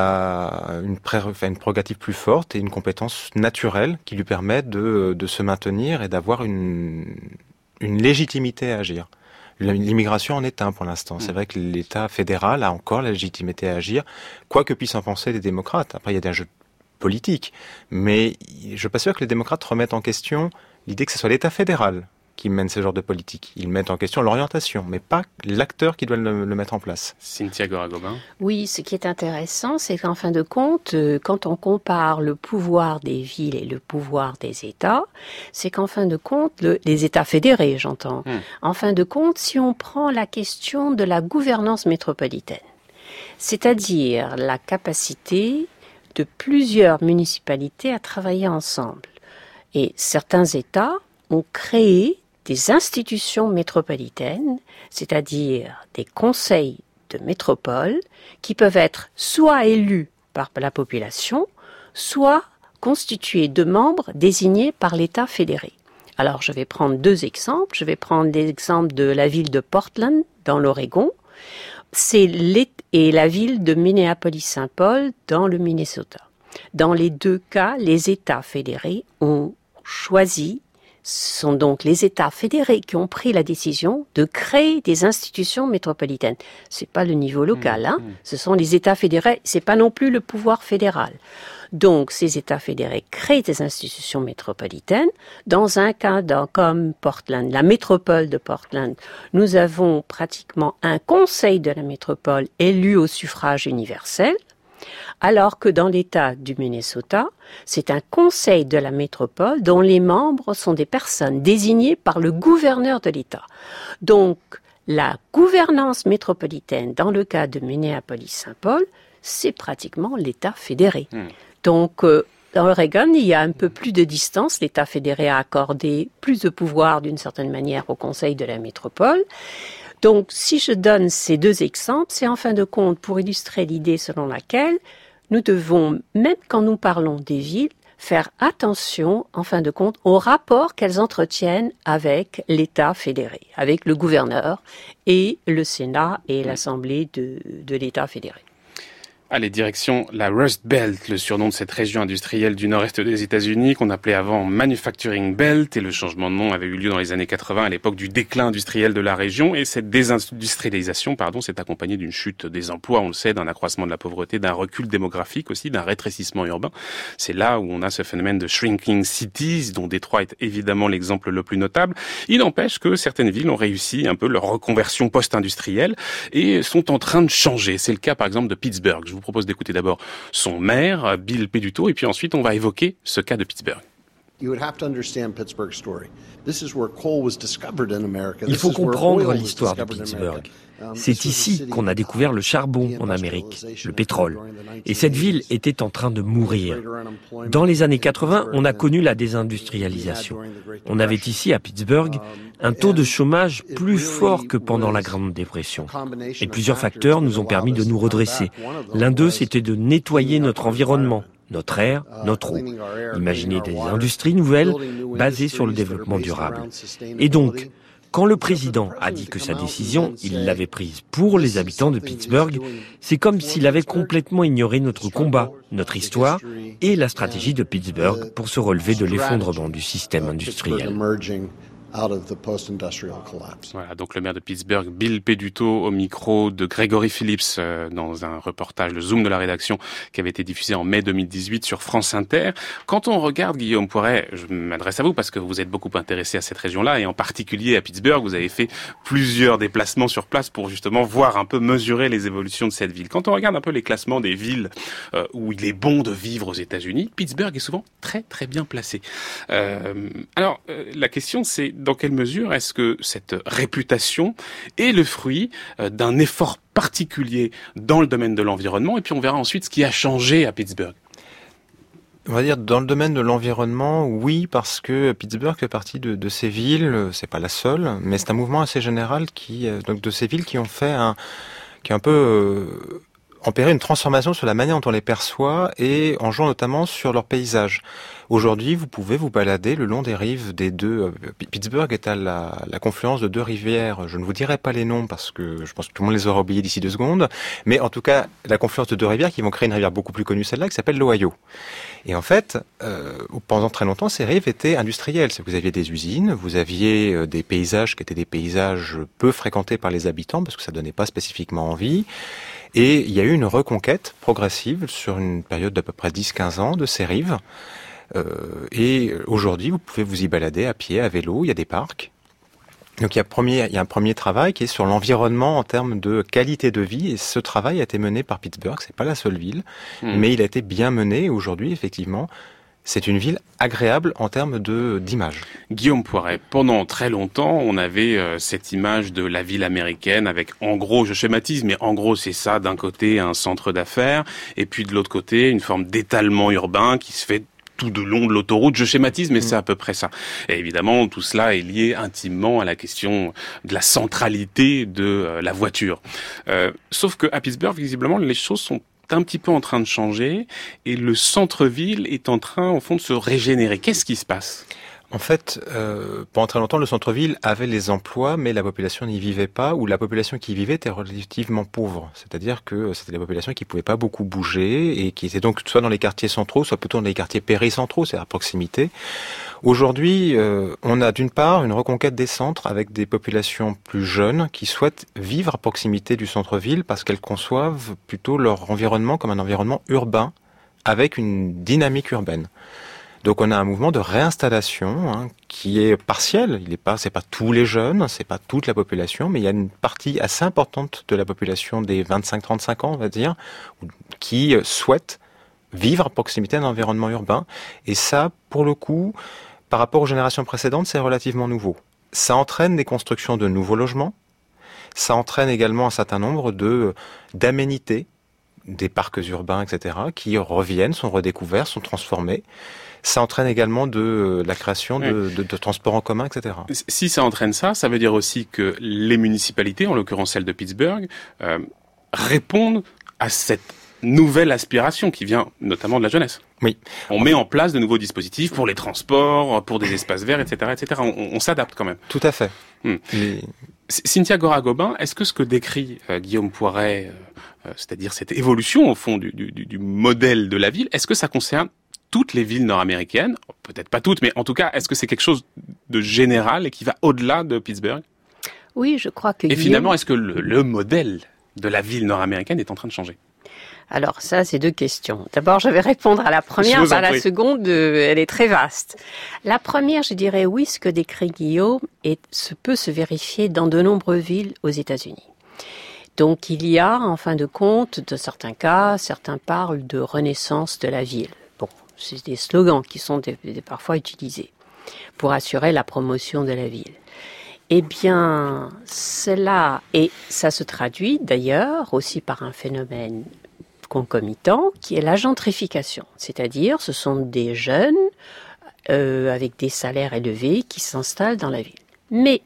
la, une, pré, enfin, une prérogative plus forte et une compétence naturelle qui lui permet de, de se maintenir et d'avoir une, une légitimité à agir. L'immigration en est un pour l'instant. C'est vrai que l'État fédéral a encore la légitimité à agir, quoi que puissent en penser les démocrates. Après, il y a des enjeux politique, mais je suis pas sûr que les démocrates remettent en question l'idée que ce soit l'État fédéral qui mène ce genre de politique. Ils mettent en question l'orientation, mais pas l'acteur qui doit le, le mettre en place. Cynthia Goragobin. Oui, ce qui est intéressant, c'est qu'en fin de compte, quand on compare le pouvoir des villes et le pouvoir des États, c'est qu'en fin de compte, le, les États fédérés, j'entends, hum. en fin de compte, si on prend la question de la gouvernance métropolitaine, c'est-à-dire la capacité de plusieurs municipalités à travailler ensemble. Et certains États ont créé des institutions métropolitaines, c'est-à-dire des conseils de métropole qui peuvent être soit élus par la population, soit constitués de membres désignés par l'État fédéré. Alors, je vais prendre deux exemples. Je vais prendre l'exemple de la ville de Portland, dans l'Oregon. C'est et la ville de Minneapolis-Saint Paul dans le Minnesota. Dans les deux cas, les États fédérés ont choisi, ce sont donc les États fédérés qui ont pris la décision de créer des institutions métropolitaines. C'est pas le niveau local, hein. Mmh. Ce sont les États fédérés, c'est pas non plus le pouvoir fédéral. Donc, ces États fédérés créent des institutions métropolitaines. Dans un cas dans, comme Portland, la métropole de Portland, nous avons pratiquement un conseil de la métropole élu au suffrage universel. Alors que dans l'État du Minnesota, c'est un conseil de la métropole dont les membres sont des personnes désignées par le gouverneur de l'État. Donc, la gouvernance métropolitaine, dans le cas de Minneapolis-Saint Paul, c'est pratiquement l'État fédéré. Mmh. Donc, euh, dans Oregon, il y a un peu plus de distance. L'État fédéré a accordé plus de pouvoir, d'une certaine manière, au conseil de la métropole. Donc, si je donne ces deux exemples, c'est en fin de compte pour illustrer l'idée selon laquelle nous devons, même quand nous parlons des villes, faire attention, en fin de compte, au rapport qu'elles entretiennent avec l'État fédéré, avec le gouverneur et le Sénat et l'Assemblée de, de l'État fédéré. Allez, direction la Rust Belt, le surnom de cette région industrielle du nord-est des États-Unis qu'on appelait avant Manufacturing Belt, et le changement de nom avait eu lieu dans les années quatre-vingts à l'époque du déclin industriel de la région, et cette désindustrialisation, pardon, s'est accompagnée d'une chute des emplois, on le sait, d'un accroissement de la pauvreté, d'un recul démographique aussi, d'un rétrécissement urbain. C'est là où on a ce phénomène de shrinking cities, dont Détroit est évidemment l'exemple le plus notable. Il n'empêche que certaines villes ont réussi un peu leur reconversion post-industrielle et sont en train de changer. C'est le cas par exemple de Pittsburgh. Je vous propose d'écouter d'abord son maire, Bill Peduto, et puis ensuite on va évoquer ce cas de Pittsburgh. Il faut comprendre l'histoire de Pittsburgh. C'est ici qu'on a découvert le charbon en Amérique, le pétrole. Et cette ville était en train de mourir. Dans les années quatre-vingts, on a connu la désindustrialisation. On avait ici, à Pittsburgh, un taux de chômage plus fort que pendant la Grande Dépression. Et plusieurs facteurs nous ont permis de nous redresser. L'un d'eux, c'était de nettoyer notre environnement, notre air, notre eau. Imaginez des industries nouvelles basées sur le développement durable. Et donc, quand le président a dit que sa décision, il l'avait prise pour les habitants de Pittsburgh, c'est comme s'il avait complètement ignoré notre combat, notre histoire et la stratégie de Pittsburgh pour se relever de l'effondrement du système industriel. Voilà, donc le maire de Pittsburgh, Bill Peduto, au micro de Gregory Phillips, euh, dans un reportage, le Zoom de la rédaction, qui avait été diffusé en mai deux mille dix-huit sur France Inter. Quand on regarde, Guillaume Poiret, je m'adresse à vous parce que vous êtes beaucoup intéressé à cette région-là, et en particulier à Pittsburgh, vous avez fait plusieurs déplacements sur place pour justement voir un peu, mesurer les évolutions de cette ville. Quand on regarde un peu les classements des villes euh, où il est bon de vivre aux États-Unis, Pittsburgh est souvent très très bien placé. Euh, alors, euh, la question c'est, dans quelle mesure est-ce que cette réputation est le fruit d'un effort particulier dans le domaine de l'environnement? Et puis on verra ensuite ce qui a changé à Pittsburgh. On va dire dans le domaine de l'environnement, oui, parce que Pittsburgh fait partie de, de ces villes, c'est pas la seule, mais c'est un mouvement assez général qui, donc de ces villes qui ont fait un, qui a un peu euh, opéré une transformation sur la manière dont on les perçoit et en jouant notamment sur leur paysage. Aujourd'hui, vous pouvez vous balader le long des rives des deux. Pittsburgh est à la, la confluence de deux rivières. Je ne vous dirai pas les noms parce que je pense que tout le monde les aura oubliés d'ici deux secondes. Mais en tout cas, la confluence de deux rivières qui vont créer une rivière beaucoup plus connue, celle-là, qui s'appelle l'Ohio. Et en fait, euh, pendant très longtemps, ces rives étaient industrielles. Vous aviez des usines, vous aviez des paysages qui étaient des paysages peu fréquentés par les habitants parce que ça donnait pas spécifiquement envie. Et il y a eu une reconquête progressive sur une période d'à peu près dix à quinze ans de ces rives. Euh, et aujourd'hui, vous pouvez vous y balader à pied, à vélo, il y a des parcs. Donc il y a, premier, il y a un premier travail qui est sur l'environnement en termes de qualité de vie, et ce travail a été mené par Pittsburgh, c'est pas la seule ville, mmh. mais il a été bien mené, et aujourd'hui, effectivement, c'est une ville agréable en termes de d'image. Guillaume Poiret, pendant très longtemps, on avait euh, cette image de la ville américaine avec, en gros, je schématise, mais en gros, c'est ça, d'un côté, un centre d'affaires, et puis de l'autre côté, une forme d'étalement urbain qui se fait tout de long de l'autoroute, je schématise, mais mmh. c'est à peu près ça. Et évidemment, tout cela est lié intimement à la question de la centralité de euh, la voiture. Euh, sauf que à Pittsburgh, visiblement, les choses sont un petit peu en train de changer et le centre-ville est en train, au fond, de se régénérer. Qu'est-ce qui se passe ? En fait, euh, pendant très longtemps, le centre-ville avait les emplois, mais la population n'y vivait pas, ou la population qui y vivait était relativement pauvre. C'est-à-dire que c'était des populations qui ne pouvaient pas beaucoup bouger et qui étaient donc soit dans les quartiers centraux, soit plutôt dans les quartiers péricentraux, c'est à proximité. Aujourd'hui, euh, on a d'une part une reconquête des centres avec des populations plus jeunes qui souhaitent vivre à proximité du centre-ville parce qu'elles conçoivent plutôt leur environnement comme un environnement urbain avec une dynamique urbaine. Donc on a un mouvement de réinstallation hein, qui est partiel. Il est pas, c'est pas tous les jeunes, c'est pas toute la population, mais il y a une partie assez importante de la population des vingt-cinq à trente-cinq ans, on va dire, ou qui souhaitent vivre à proximité d'un environnement urbain. Et ça, pour le coup, par rapport aux générations précédentes, c'est relativement nouveau. Ça entraîne des constructions de nouveaux logements. Ça entraîne également un certain nombre de, d'aménités, des parcs urbains, et cetera, qui reviennent, sont redécouverts, sont transformés. Ça entraîne également de la création de, oui. de, de transports en commun, et cetera. Si ça entraîne ça, ça veut dire aussi que les municipalités, en l'occurrence celle de Pittsburgh, euh, répondent à cette nouvelle aspiration qui vient notamment de la jeunesse. Oui. On met en place de nouveaux dispositifs pour les transports, pour des espaces verts, et cetera, et cetera. On, on s'adapte quand même. Tout à fait. Hmm. Et... Cynthia Gorra-Gobin, est-ce que ce que décrit euh, Guillaume Poiret, euh, c'est-à-dire cette évolution au fond du, du, du modèle de la ville, est-ce que ça concerne toutes les villes nord-américaines? Peut-être pas toutes, mais en tout cas, est-ce que c'est quelque chose de général et qui va au-delà de Pittsburgh? Oui, je crois que... Et Guillaume... finalement, est-ce que le, le modèle de la ville nord-américaine est en train de changer? Alors ça, c'est deux questions. D'abord, je vais répondre à la première, par la seconde, euh, elle est très vaste. La première, je dirais oui, ce que décrit Guillaume est, se peut se vérifier dans de nombreuses villes aux États-Unis. Donc il y a, en fin de compte, dans certains cas, certains parlent de renaissance de la ville. Bon, c'est des slogans qui sont des, des, parfois utilisés pour assurer la promotion de la ville. Eh bien, cela, et ça se traduit d'ailleurs aussi par un phénomène concomitant, qui est la gentrification. C'est-à-dire, ce sont des jeunes euh, avec des salaires élevés qui s'installent dans la ville. Mais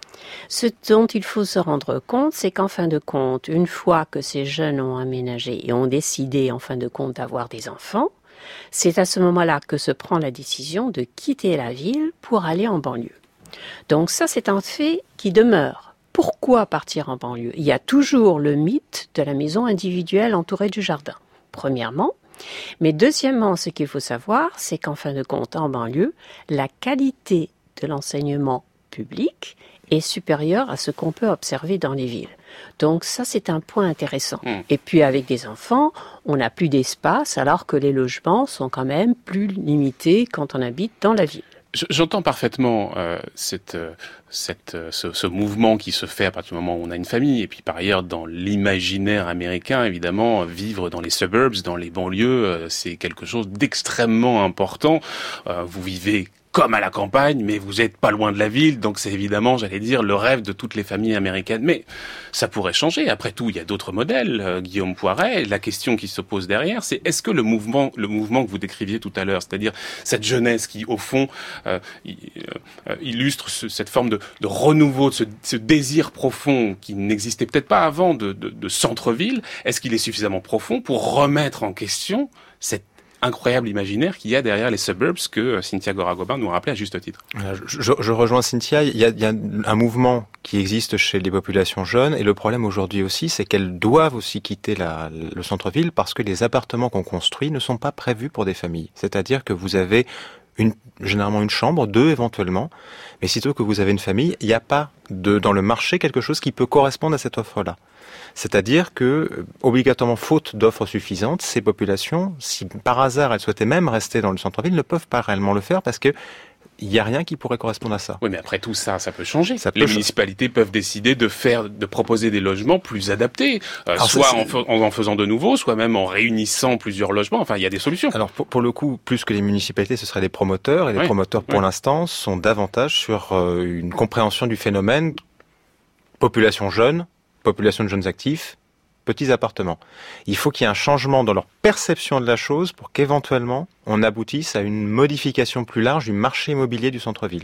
ce dont il faut se rendre compte, c'est qu'en fin de compte, une fois que ces jeunes ont aménagé et ont décidé en fin de compte d'avoir des enfants, c'est à ce moment-là que se prend la décision de quitter la ville pour aller en banlieue. Donc ça, c'est un fait qui demeure. Pourquoi partir en banlieue? Il y a toujours le mythe de la maison individuelle entourée du jardin, premièrement. Mais deuxièmement, ce qu'il faut savoir, c'est qu'en fin de compte, en banlieue, la qualité de l'enseignement public est supérieure à ce qu'on peut observer dans les villes. Donc ça, c'est un point intéressant. Mmh. Et puis avec des enfants, on n'a plus d'espace alors que les logements sont quand même plus limités quand on habite dans la ville. J'entends parfaitement euh, cette, euh, cette, euh, ce, ce mouvement qui se fait à partir du moment où on a une famille. Et puis par ailleurs, dans l'imaginaire américain, évidemment, vivre dans les suburbs, dans les banlieues, euh, c'est quelque chose d'extrêmement important. Euh, vous vivez comme à la campagne, mais vous êtes pas loin de la ville, donc c'est évidemment, j'allais dire, le rêve de toutes les familles américaines. Mais ça pourrait changer. Après tout, il y a d'autres modèles, euh, Guillaume Poiret. La question qui se pose derrière, c'est est-ce que le mouvement, le mouvement que vous décriviez tout à l'heure, c'est-à-dire cette jeunesse qui, au fond, euh, euh, illustre ce, cette forme de, de renouveau, de ce, ce désir profond qui n'existait peut-être pas avant de, de, de centre-ville, est-ce qu'il est suffisamment profond pour remettre en question cette incroyable imaginaire qu'il y a derrière les suburbs que Cynthia Gorra-Gobin nous rappelait à juste titre? Je, je rejoins Cynthia, il y, a, il y a un mouvement qui existe chez les populations jeunes et le problème aujourd'hui aussi, c'est qu'elles doivent aussi quitter la, le centre-ville parce que les appartements qu'on construit ne sont pas prévus pour des familles. C'est-à-dire que vous avez une, généralement une chambre, deux éventuellement, mais sitôt que vous avez une famille, il n'y a pas de, dans le marché quelque chose qui peut correspondre à cette offre-là. C'est-à-dire que, obligatoirement, faute d'offres suffisantes, ces populations, si par hasard elles souhaitaient même rester dans le centre-ville, ne peuvent pas réellement le faire parce que il n'y a rien qui pourrait correspondre à ça. Oui, mais après tout ça, ça peut changer. Ça peut les ch- municipalités peuvent décider de faire, de proposer des logements plus adaptés, euh, Alors soit en, fa- en en faisant de nouveaux, soit même en réunissant plusieurs logements. Enfin, il y a des solutions. Alors, pour, pour le coup, plus que les municipalités, ce seraient les promoteurs. Et les oui. promoteurs, pour oui. l'instant, sont davantage sur euh, une compréhension du phénomène population jeune, population de jeunes actifs, petits appartements. Il faut qu'il y ait un changement dans leur perception de la chose pour qu'éventuellement on aboutisse à une modification plus large du marché immobilier du centre-ville.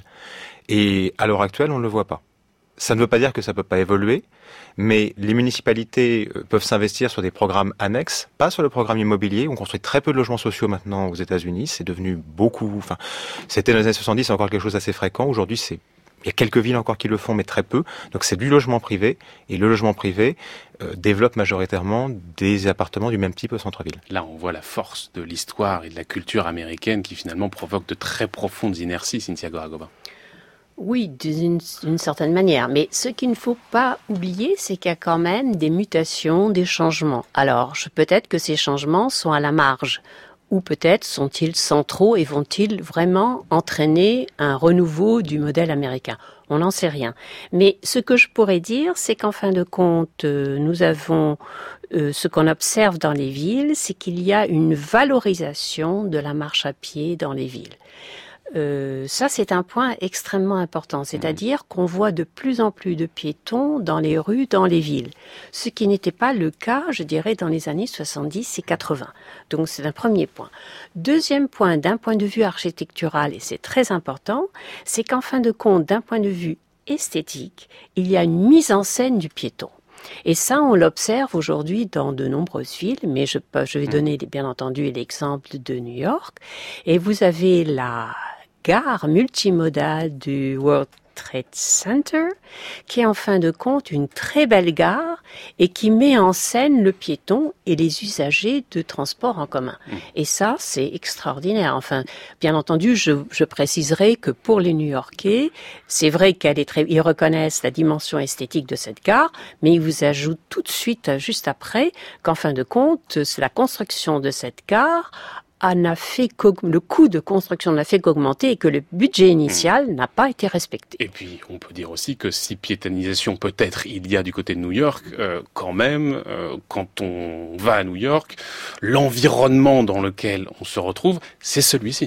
Et à l'heure actuelle, on ne le voit pas. Ça ne veut pas dire que ça ne peut pas évoluer, mais les municipalités peuvent s'investir sur des programmes annexes, pas sur le programme immobilier. On construit très peu de logements sociaux maintenant aux États-Unis. C'est devenu beaucoup. Enfin, c'était dans les années soixante-dix encore quelque chose d'assez fréquent. Aujourd'hui, c'est il y a quelques villes encore qui le font, mais très peu. Donc c'est du logement privé. Et le logement privé euh, développe majoritairement des appartements du même type au centre-ville. Là, on voit la force de l'histoire et de la culture américaine qui finalement provoque de très profondes inerties, Cynthia Gorra-Gobin. Oui, d'une, d'une certaine manière. Mais ce qu'il ne faut pas oublier, c'est qu'il y a quand même des mutations, des changements. Alors, je, peut-être que ces changements sont à la marge ou peut-être sont-ils centraux et vont-ils vraiment entraîner un renouveau du modèle américain ? On n'en sait rien. Mais ce que je pourrais dire, c'est qu'en fin de compte, euh, nous avons euh, ce qu'on observe dans les villes, c'est qu'il y a une valorisation de la marche à pied dans les villes. Euh, ça, c'est un point extrêmement important, c'est-à-dire qu'on voit de plus en plus de piétons dans les rues, dans les villes, ce qui n'était pas le cas, je dirais, dans les années soixante-dix et quatre-vingts. Donc, c'est un premier point. Deuxième point, d'un point de vue architectural, et c'est très important, c'est qu'en fin de compte, d'un point de vue esthétique, il y a une mise en scène du piéton. Et ça, on l'observe aujourd'hui dans de nombreuses villes, mais je, peux, je vais donner bien entendu l'exemple de New York. Et vous avez la gare multimodale du World Trade Center, qui est en fin de compte une très belle gare et qui met en scène le piéton et les usagers de transport en commun. Et ça, c'est extraordinaire. Enfin, bien entendu, je, je préciserai que pour les New-Yorkais, c'est vrai qu'elle est très, ils reconnaissent la dimension esthétique de cette gare, mais ils vous ajoutent tout de suite, juste après, qu'en fin de compte, la construction de cette gare n'a fait le coût de construction n'a fait qu'augmenter et que le budget initial n'a pas été respecté. Et puis, on peut dire aussi que si piétonisation peut-être il y a du côté de New York, euh, quand même, euh, quand on va à New York, l'environnement dans lequel on se retrouve, c'est celui-ci.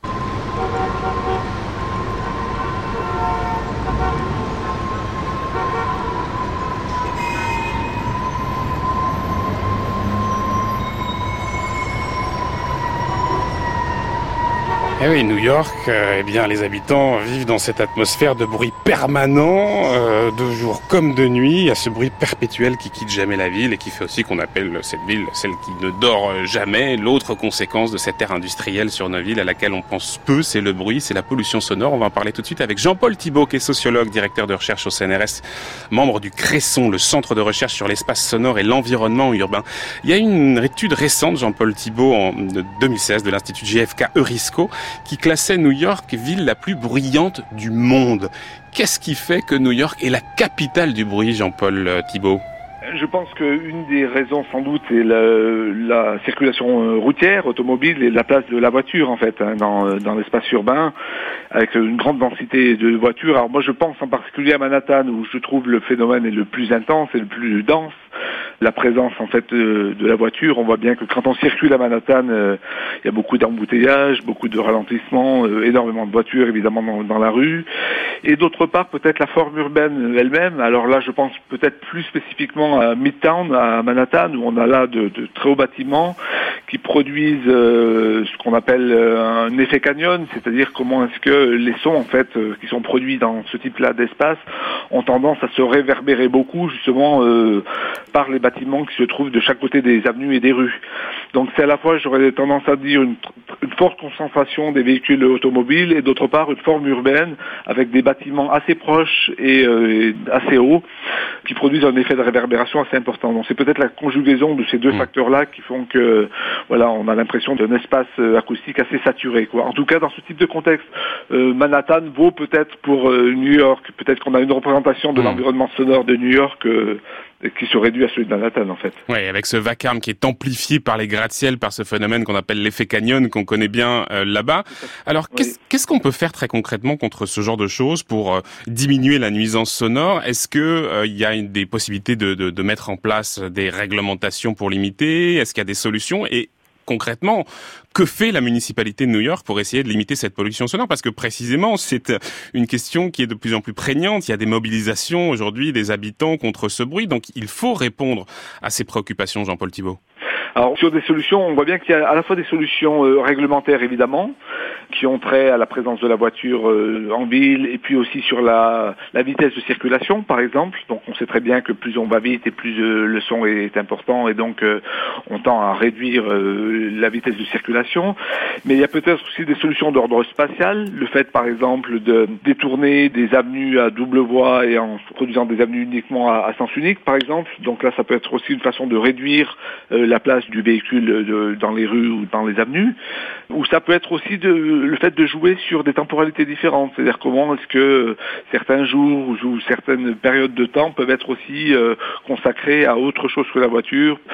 Eh oui, New York, euh, eh bien, les habitants vivent dans cette atmosphère de bruit permanent, euh, de jour comme de nuit. Il y a ce bruit perpétuel qui quitte jamais la ville et qui fait aussi qu'on appelle cette ville celle qui ne dort jamais. L'autre conséquence de cette ère industrielle sur nos villes à laquelle on pense peu, c'est le bruit, c'est la pollution sonore. On va en parler tout de suite avec Jean-Paul Thibault, qui est sociologue, directeur de recherche au C N R S, membre du Cresson, le centre de recherche sur l'espace sonore et l'environnement urbain. Il y a une étude récente, Jean-Paul Thibault, en deux mille seize, de l'Institut J F K Eurisco, qui classait New York ville la plus bruyante du monde. Qu'est-ce qui fait que New York est la capitale du bruit, Jean-Paul Thibault ? Je pense qu'une des raisons, sans doute, c'est la, la circulation routière, automobile et la place de la voiture, en fait, hein, dans, dans l'espace urbain, avec une grande densité de voitures. Alors moi, je pense en particulier à Manhattan, où je trouve le phénomène est le plus intense et le plus dense. La présence, en fait, de, de la voiture. On voit bien que quand on circule à Manhattan, euh, il y a beaucoup d'embouteillages, beaucoup de ralentissements, euh, énormément de voitures, évidemment, dans, dans la rue. Et d'autre part, peut-être la forme urbaine elle-même. Alors là, je pense peut-être plus spécifiquement à Midtown, à Manhattan, où on a là de, de très hauts bâtiments qui produisent euh, ce qu'on appelle euh, un effet canyon, c'est-à-dire comment est-ce que les sons, en fait, euh, qui sont produits dans ce type-là d'espace ont tendance à se réverbérer beaucoup, justement, euh, par les bâtiments qui se trouvent de chaque côté des avenues et des rues. Donc c'est à la fois, j'aurais tendance à dire, une, une forte concentration des véhicules automobiles et d'autre part une forme urbaine avec des bâtiments assez proches et, euh, et assez hauts qui produisent un effet de réverbération assez important. Donc c'est peut-être la conjugaison de ces deux mmh. facteurs-là qui font que voilà, on a l'impression d'un espace acoustique assez saturé, quoi. En tout cas, dans ce type de contexte, euh, Manhattan vaut peut-être pour euh, New York, peut-être qu'on a une représentation de mmh. l'environnement sonore de New York euh, qui se réduit à celui de Manhattan, en fait. Oui, avec ce vacarme qui est amplifié par les gratte-ciel, par ce phénomène qu'on appelle l'effet canyon, qu'on connaît bien euh, là-bas. Alors, oui. qu'est-ce, qu'est-ce qu'on peut faire très concrètement contre ce genre de choses pour euh, diminuer la nuisance sonore ? Est-ce que euh, il y a une, des possibilités de, de, de mettre en place des réglementations pour limiter ? Est-ce qu'il y a des solutions ? Et concrètement, que fait la municipalité de New York pour essayer de limiter cette pollution sonore ? Parce que précisément, c'est une question qui est de plus en plus prégnante. Il y a des mobilisations aujourd'hui des habitants contre ce bruit. Donc, il faut répondre à ces préoccupations, Jean-Paul Thibault. Alors sur des solutions, on voit bien qu'il y a à la fois des solutions euh, réglementaires évidemment, qui ont trait à la présence de la voiture euh, en ville, et puis aussi sur la, la vitesse de circulation par exemple. Donc on sait très bien que plus on va vite et plus euh, le son est important, et donc euh, on tend à réduire euh, la vitesse de circulation. Mais il y a peut-être aussi des solutions d'ordre spatial, le fait par exemple de détourner des avenues à double voie et en produisant des avenues uniquement à, à sens unique par exemple. Donc là ça peut être aussi une façon de réduire euh, la place du véhicule de, dans les rues ou dans les avenues, ou ça peut être aussi de, le fait de jouer sur des temporalités différentes, c'est-à-dire comment est-ce que certains jours ou certaines périodes de temps peuvent être aussi euh, consacrés à autre chose que la voiture.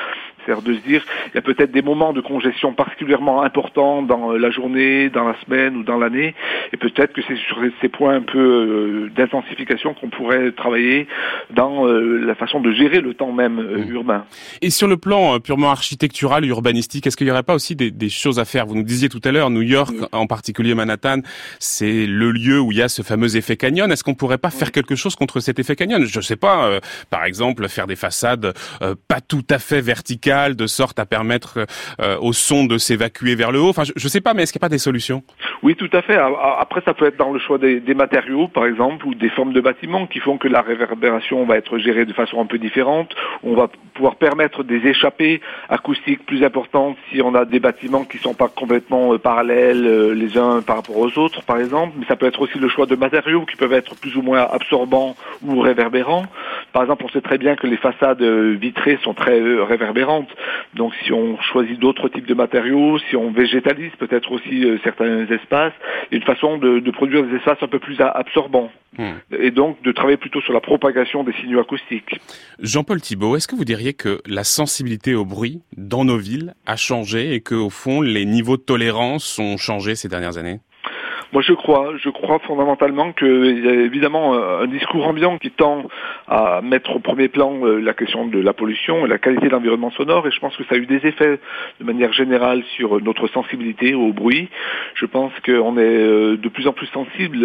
C'est-à-dire de se dire, il y a peut-être des moments de congestion particulièrement importants dans la journée, dans la semaine ou dans l'année, et peut-être que c'est sur ces points un peu euh, d'intensification qu'on pourrait travailler dans euh, la façon de gérer le temps même euh, mmh. urbain. Et sur le plan euh, purement architectural, urbanistique, est-ce qu'il n'y aurait pas aussi des, des choses à faire? Vous nous disiez tout à l'heure, New York, oui. en particulier Manhattan, c'est le lieu où il y a ce fameux effet canyon. Est-ce qu'on pourrait pas oui. faire quelque chose contre cet effet canyon? Je sais pas, euh, par exemple, faire des façades euh, pas tout à fait verticales, de sorte à permettre euh, au son de s'évacuer vers le haut. Enfin, je, je sais pas, mais est-ce qu'il n'y a pas des solutions? Oui, tout à fait. Après, ça peut être dans le choix des, des matériaux, par exemple, ou des formes de bâtiments qui font que la réverbération va être gérée de façon un peu différente. On va pouvoir permettre des échappées acoustiques plus importantes si on a des bâtiments qui sont pas complètement euh, parallèles euh, les uns par rapport aux autres, par exemple. Mais ça peut être aussi le choix de matériaux qui peuvent être plus ou moins absorbants ou réverbérants. Par exemple, on sait très bien que les façades euh, vitrées sont très euh, réverbérantes. Donc, si on choisit d'autres types de matériaux, si on végétalise peut-être aussi euh, certains espaces, une façon de, de produire des espaces un peu plus absorbants. Mmh. Et donc de travailler plutôt sur la propagation des signaux acoustiques. Jean-Paul Thibault, est-ce que vous diriez que la sensibilité au bruit dans nos villes a changé et que, au fond, les niveaux de tolérance ont changé ces dernières années? Moi, je crois, je crois fondamentalement qu'il y a évidemment un discours ambiant qui tend à mettre au premier plan la question de la pollution et la qualité de l'environnement sonore, et je pense que ça a eu des effets de manière générale sur notre sensibilité au bruit. Je pense qu'on est de plus en plus sensible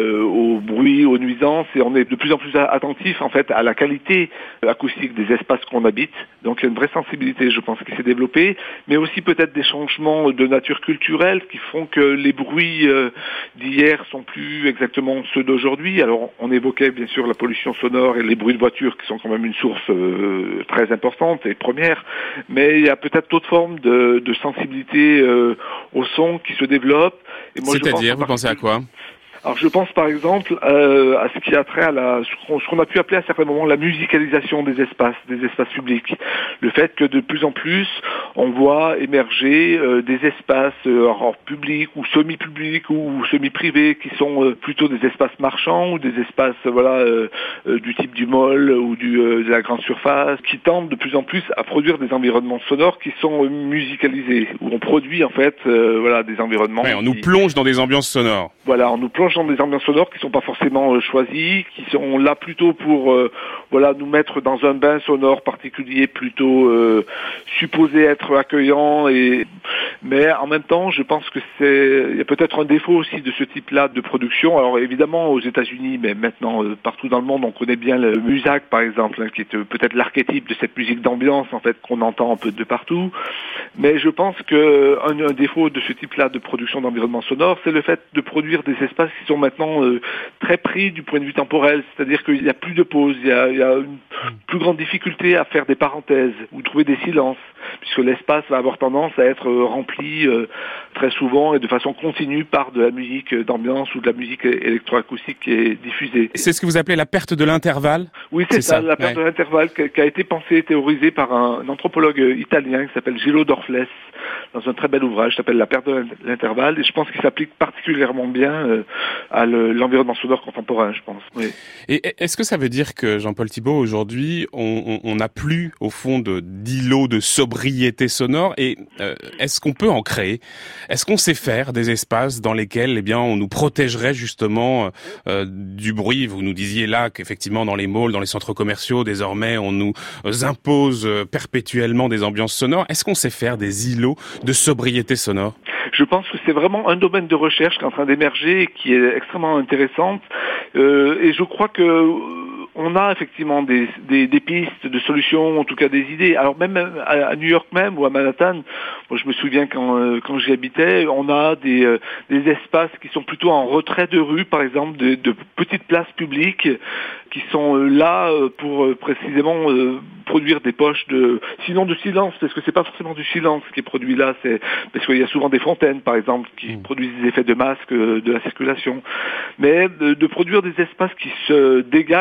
au bruit, aux nuisances, et on est de plus en plus attentif en fait à la qualité acoustique des espaces qu'on habite. Donc il y a une vraie sensibilité, je pense, qui s'est développée, mais aussi peut-être des changements de nature culturelle qui font que les bruits d'hier sont plus exactement ceux d'aujourd'hui. Alors, on évoquait bien sûr la pollution sonore et les bruits de voiture qui sont quand même une source euh, très importante et première, mais il y a peut-être d'autres formes de, de sensibilité euh, au son qui se développent. Et moi, c'est-à-dire, vous pensez à quoi ? Alors je pense par exemple euh, à ce qui a trait à la, ce qu'on a pu appeler à certains moments la musicalisation des espaces, des espaces publics. Le fait que de plus en plus on voit émerger euh, des espaces euh, alors, publics ou semi-publics ou semi-privés qui sont euh, plutôt des espaces marchands ou des espaces euh, voilà euh, euh, du type du mall ou du, euh, de la grande surface, qui tendent de plus en plus à produire des environnements sonores qui sont euh, musicalisés, où on produit en fait euh, voilà des environnements. Ouais, on qui... nous plonge dans des ambiances sonores. Voilà, on nous plonge dans des ambiances sonores qui sont pas forcément euh, choisies, qui sont là plutôt pour euh, voilà nous mettre dans un bain sonore particulier, plutôt euh, supposé être accueillant. Et mais en même temps, je pense que c'est il y a peut-être un défaut aussi de ce type-là de production. Alors évidemment aux États-Unis, mais maintenant euh, partout dans le monde, on connaît bien le Muzak par exemple, hein, qui est euh, peut-être l'archétype de cette musique d'ambiance en fait qu'on entend un peu de partout. Mais je pense que un, un défaut de ce type-là de production d'environnement sonore, c'est le fait de produire des espaces qui sont maintenant euh, très pris du point de vue temporel, c'est-à-dire qu'il n'y a plus de pause, il y a, il y a une plus grande difficulté à faire des parenthèses ou trouver des silences, puisque l'espace va avoir tendance à être euh, rempli euh, très souvent et de façon continue par de la musique d'ambiance ou de la musique électroacoustique qui est diffusée. C'est ce que vous appelez la perte de l'intervalle ? Oui, c'est, c'est ça, ça, la perte ouais. de l'intervalle qui, qui a été pensée et théorisée par un, un anthropologue italien qui s'appelle Gillo Dorfles dans un très bel ouvrage qui s'appelle La perte de l'intervalle, et je pense qu'il s'applique particulièrement bien euh, à le, l'environnement sonore contemporain, je pense. Oui. Et est-ce que ça veut dire que, Jean-Paul Thibault, aujourd'hui, on n'a plus, au fond, de, d'îlots de sobriété sonore, et euh, est-ce qu'on peut en créer ? Est-ce qu'on sait faire des espaces dans lesquels, eh bien, on nous protégerait justement euh, du bruit ? Vous nous disiez là qu'effectivement, dans les malls, dans les centres commerciaux, désormais, on nous impose perpétuellement des ambiances sonores. Est-ce qu'on sait faire des îlots de sobriété sonore ? Je pense que c'est vraiment un domaine de recherche qui est en train d'émerger et qui est extrêmement intéressante. Euh, et je crois que euh, on a effectivement des, des, des pistes de solutions, en tout cas des idées. Alors même à, à New York même ou à Manhattan, moi je me souviens quand, euh, quand j'y habitais, on a des, euh, des espaces qui sont plutôt en retrait de rue, par exemple, de, de petites places publiques qui sont euh, là euh, pour euh, précisément euh, produire des poches de, sinon de silence, parce que c'est pas forcément du silence qui est produit là, c'est parce qu'il y a souvent des fontaines, par exemple, qui mmh. produisent des effets de masque euh, de la circulation, mais de, de produire des espaces qui se dégagent un petit peu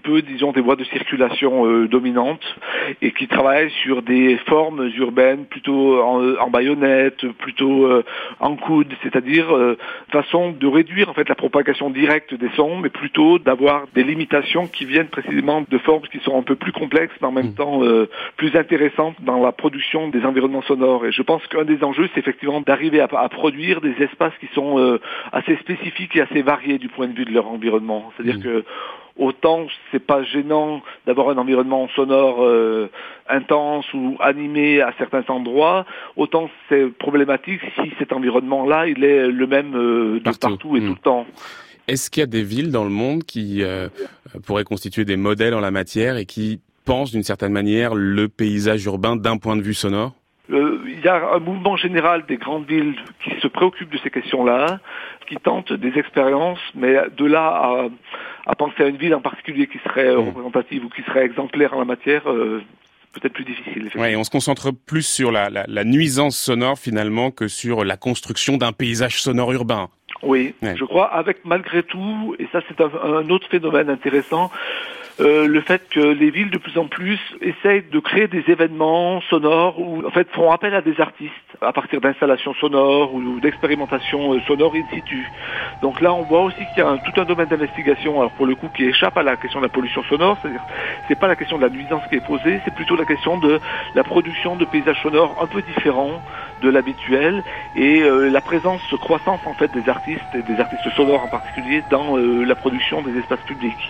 peu, disons, des voies de circulation euh, dominantes et qui travaillent sur des formes urbaines plutôt en, en baïonnette, plutôt euh, en coude, c'est-à-dire euh, façon de réduire en fait la propagation directe des sons, mais plutôt d'avoir des limitations qui viennent précisément de formes qui sont un peu plus complexes, mais en même temps euh, plus intéressantes dans la production des environnements sonores. Et je pense qu'un des enjeux, c'est effectivement d'arriver à, à produire des espaces qui sont euh, assez spécifiques et assez variés du point de vue de leur environnement. C'est-à-dire mmh. que autant c'est pas gênant d'avoir un environnement sonore euh, intense ou animé à certains endroits, autant c'est problématique si cet environnement-là il est le même euh, de partout, partout et mmh. tout le temps. Est-ce qu'il y a des villes dans le monde qui euh, pourraient constituer des modèles en la matière et qui pensent d'une certaine manière le paysage urbain d'un point de vue sonore ? Euh, il y a un mouvement général des grandes villes qui se préoccupent de ces questions-là, qui tentent des expériences, mais de là à, à penser à une ville en particulier qui serait mmh. représentative ou qui serait exemplaire en la matière, euh, peut-être plus difficile. Ouais, on se concentre plus sur la, la, la nuisance sonore finalement que sur la construction d'un paysage sonore urbain. Oui, ouais. Je crois, avec malgré tout, et ça c'est un, un autre phénomène intéressant, Euh, le fait que les villes de plus en plus essayent de créer des événements sonores ou en fait font appel à des artistes à partir d'installations sonores ou d'expérimentations euh, sonores in situ. Donc là on voit aussi qu'il y a un, tout un domaine d'investigation, alors pour le coup qui échappe à la question de la pollution sonore, c'est-à-dire c'est pas la question de la nuisance qui est posée, c'est plutôt la question de la production de paysages sonores un peu différents de l'habituel et euh, la présence croissante en fait des artistes et des artistes sonores en particulier dans euh, la production des espaces publics.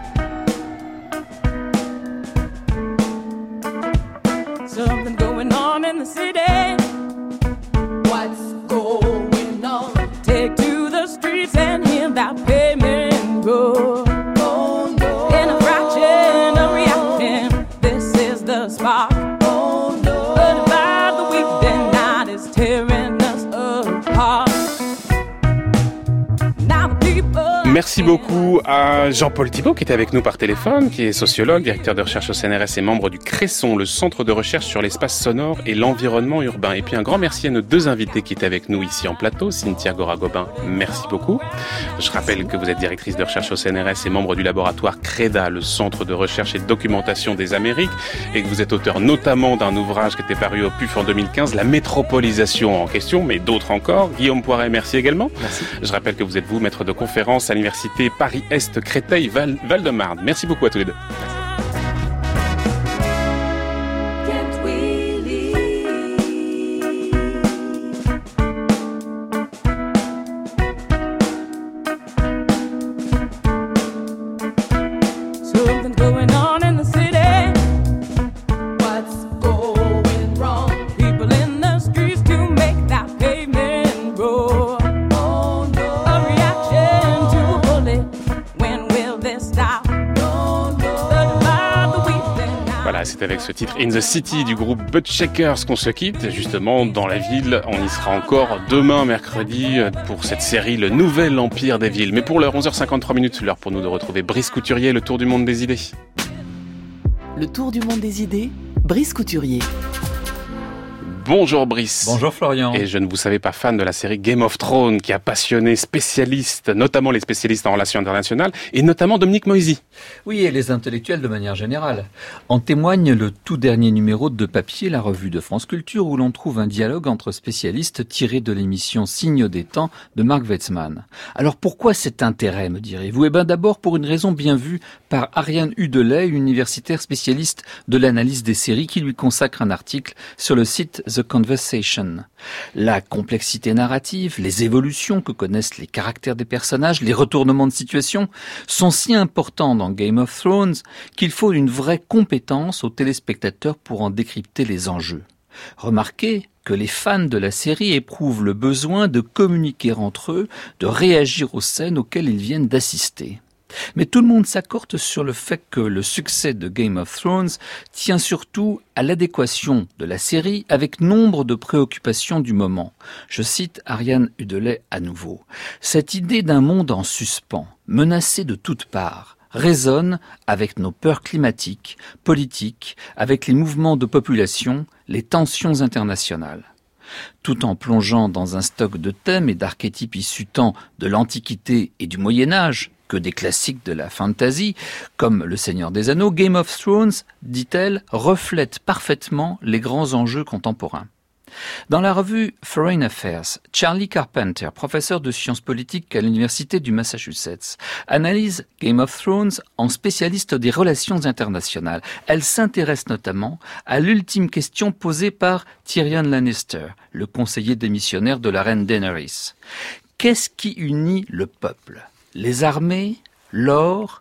Something going on in the city. What's going on? Take to the streets and hear that pavement roar. Oh no. In a fraction of reaction, this is the spark. Oh no. But about the weekend night is tearing us apart. Now the people. Merci beaucoup à Jean-Paul Thibault qui était avec nous par téléphone, qui est sociologue, directeur de recherche au C N R S et membre du Cresson, le centre de recherche sur l'espace sonore et l'environnement urbain. Et puis un grand merci à nos deux invités qui étaient avec nous ici en plateau. Cynthia Gora-Gobin, merci beaucoup. Je rappelle que vous êtes directrice de recherche au C N R S et membre du laboratoire CREDA, le centre de recherche et de documentation des Amériques, et que vous êtes auteur notamment d'un ouvrage qui était paru au P U F en deux mille quinze, La métropolisation en question, mais d'autres encore. Guillaume Poiret, merci également. Merci. Je rappelle que vous êtes vous, maître de conférence à l'université Paris-Est Créteil Val, Val-de-Marne. Merci beaucoup à tous les deux. C'est avec ce titre In the City du groupe Buttshakers qu'on se quitte. Justement, dans la ville, on y sera encore demain, mercredi, pour cette série Le Nouvel Empire des Villes. Mais pour l'heure, onze heures cinquante-trois minutes, l'heure pour nous de retrouver Brice Couturier, le tour du monde des idées. Le tour du monde des idées, Brice Couturier. Bonjour Brice. Bonjour Florian. Et je ne vous savais pas fan de la série Game of Thrones qui a passionné spécialistes, notamment les spécialistes en relations internationales et notamment Dominique Moisy. Oui, et les intellectuels de manière générale. En témoigne le tout dernier numéro de Papier, la revue de France Culture, où l'on trouve un dialogue entre spécialistes tiré de l'émission Signe des temps de Marc Wetzmann. Alors pourquoi cet intérêt, me direz-vous ? Eh bien d'abord pour une raison bien vue par Ariane Hudelet, universitaire spécialiste de l'analyse des séries, qui lui consacre un article sur le site The Conversation. La complexité narrative, les évolutions que connaissent les caractères des personnages, les retournements de situation sont si importants dans Game of Thrones qu'il faut une vraie compétence aux téléspectateurs pour en décrypter les enjeux. Remarquez que les fans de la série éprouvent le besoin de communiquer entre eux, de réagir aux scènes auxquelles ils viennent d'assister. Mais tout le monde s'accorde sur le fait que le succès de Game of Thrones tient surtout à l'adéquation de la série avec nombre de préoccupations du moment. Je cite Ariane Hudelet à nouveau. Cette idée d'un monde en suspens, menacé de toutes parts, résonne avec nos peurs climatiques, politiques, avec les mouvements de population, les tensions internationales. Tout en plongeant dans un stock de thèmes et d'archétypes issus tant de l'Antiquité et du Moyen-Âge que des classiques de la fantasy, comme Le Seigneur des Anneaux, Game of Thrones, dit-elle, reflète parfaitement les grands enjeux contemporains. Dans la revue Foreign Affairs, Charlie Carpenter, professeur de sciences politiques à l'université du Massachusetts, analyse Game of Thrones en spécialiste des relations internationales. Elle s'intéresse notamment à l'ultime question posée par Tyrion Lannister, le conseiller démissionnaire de la reine Daenerys. Qu'est-ce qui unit le peuple ? Les armées ? L'or ?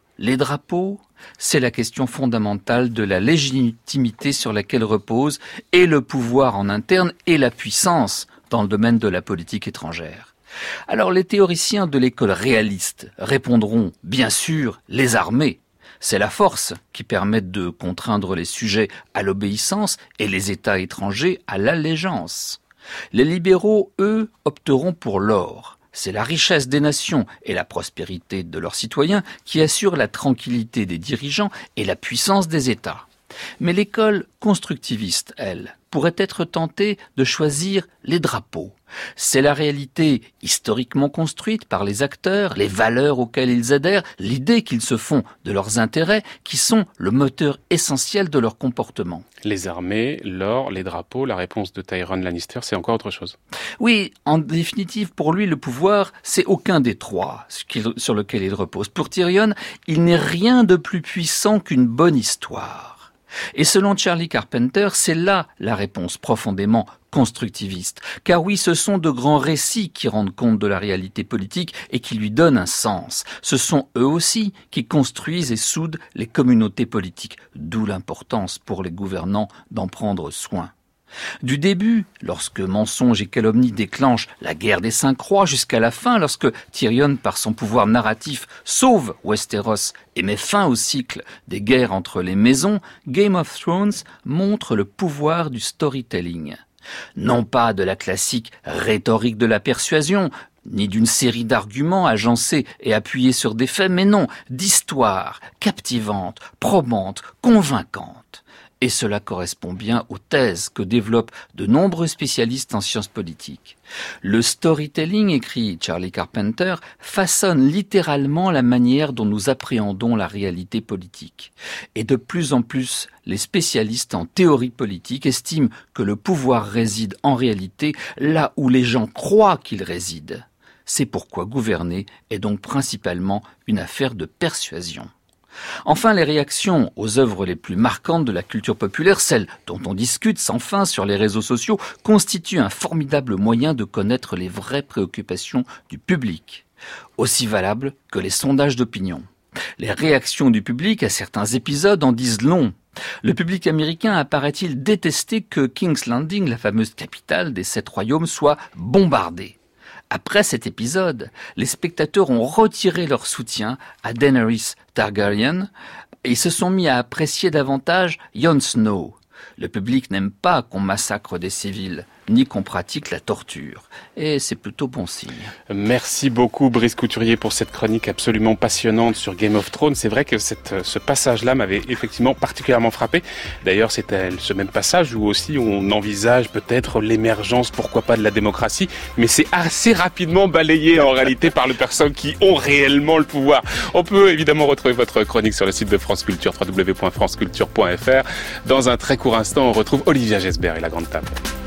Les drapeaux ? C'est la question fondamentale de la légitimité sur laquelle repose et le pouvoir en interne et la puissance dans le domaine de la politique étrangère. Alors les théoriciens de l'école réaliste répondront bien sûr les armées. C'est la force qui permet de contraindre les sujets à l'obéissance et les États étrangers à l'allégeance. Les libéraux, eux, opteront pour l'or. C'est la richesse des nations et la prospérité de leurs citoyens qui assurent la tranquillité des dirigeants et la puissance des États. Mais l'école constructiviste, elle, pourrait être tentée de choisir les drapeaux. C'est la réalité historiquement construite par les acteurs, les valeurs auxquelles ils adhèrent, l'idée qu'ils se font de leurs intérêts qui sont le moteur essentiel de leur comportement. Les armées, l'or, les drapeaux, la réponse de Tyrion Lannister, c'est encore autre chose. Oui, en définitive, pour lui, le pouvoir, c'est aucun des trois sur lequel il repose. Pour Tyrion, il n'est rien de plus puissant qu'une bonne histoire. Et selon Charlie Carpenter, c'est là la réponse profondément constructiviste. Car oui, ce sont de grands récits qui rendent compte de la réalité politique et qui lui donnent un sens. Ce sont eux aussi qui construisent et soudent les communautés politiques, d'où l'importance pour les gouvernants d'en prendre soin. Du début, lorsque mensonge et calomnie déclenchent la guerre des cinq rois, jusqu'à la fin, lorsque Tyrion, par son pouvoir narratif, sauve Westeros et met fin au cycle des guerres entre les maisons, Game of Thrones montre le pouvoir du storytelling. Non pas de la classique rhétorique de la persuasion, ni d'une série d'arguments agencés et appuyés sur des faits, mais non, d'histoires captivantes, probantes, convaincantes. Et cela correspond bien aux thèses que développent de nombreux spécialistes en sciences politiques. Le storytelling, écrit Charlie Carpenter, façonne littéralement la manière dont nous appréhendons la réalité politique. Et de plus en plus, les spécialistes en théorie politique estiment que le pouvoir réside en réalité là où les gens croient qu'il réside. C'est pourquoi gouverner est donc principalement une affaire de persuasion. Enfin, les réactions aux œuvres les plus marquantes de la culture populaire, celles dont on discute sans fin sur les réseaux sociaux, constituent un formidable moyen de connaître les vraies préoccupations du public, aussi valables que les sondages d'opinion. Les réactions du public à certains épisodes en disent long. Le public américain a, paraît-il, détesté que King's Landing, la fameuse capitale des sept royaumes, soit bombardée. Après cet épisode, les spectateurs ont retiré leur soutien à Daenerys Targaryen et se sont mis à apprécier davantage Jon Snow. Le public n'aime pas qu'on massacre des civils, ni qu'on pratique la torture. Et c'est plutôt bon signe. Merci beaucoup Brice Couturier pour cette chronique absolument passionnante sur Game of Thrones. C'est vrai que cette, ce passage-là m'avait effectivement particulièrement frappé. D'ailleurs, c'est ce même passage où aussi on envisage peut-être l'émergence, pourquoi pas, de la démocratie. Mais c'est assez rapidement balayé en réalité par les personnes qui ont réellement le pouvoir. On peut évidemment retrouver votre chronique sur le site de France Culture, w w w point france culture point f r. Dans un très court instant, on retrouve Olivia Gesbert et la Grande Table.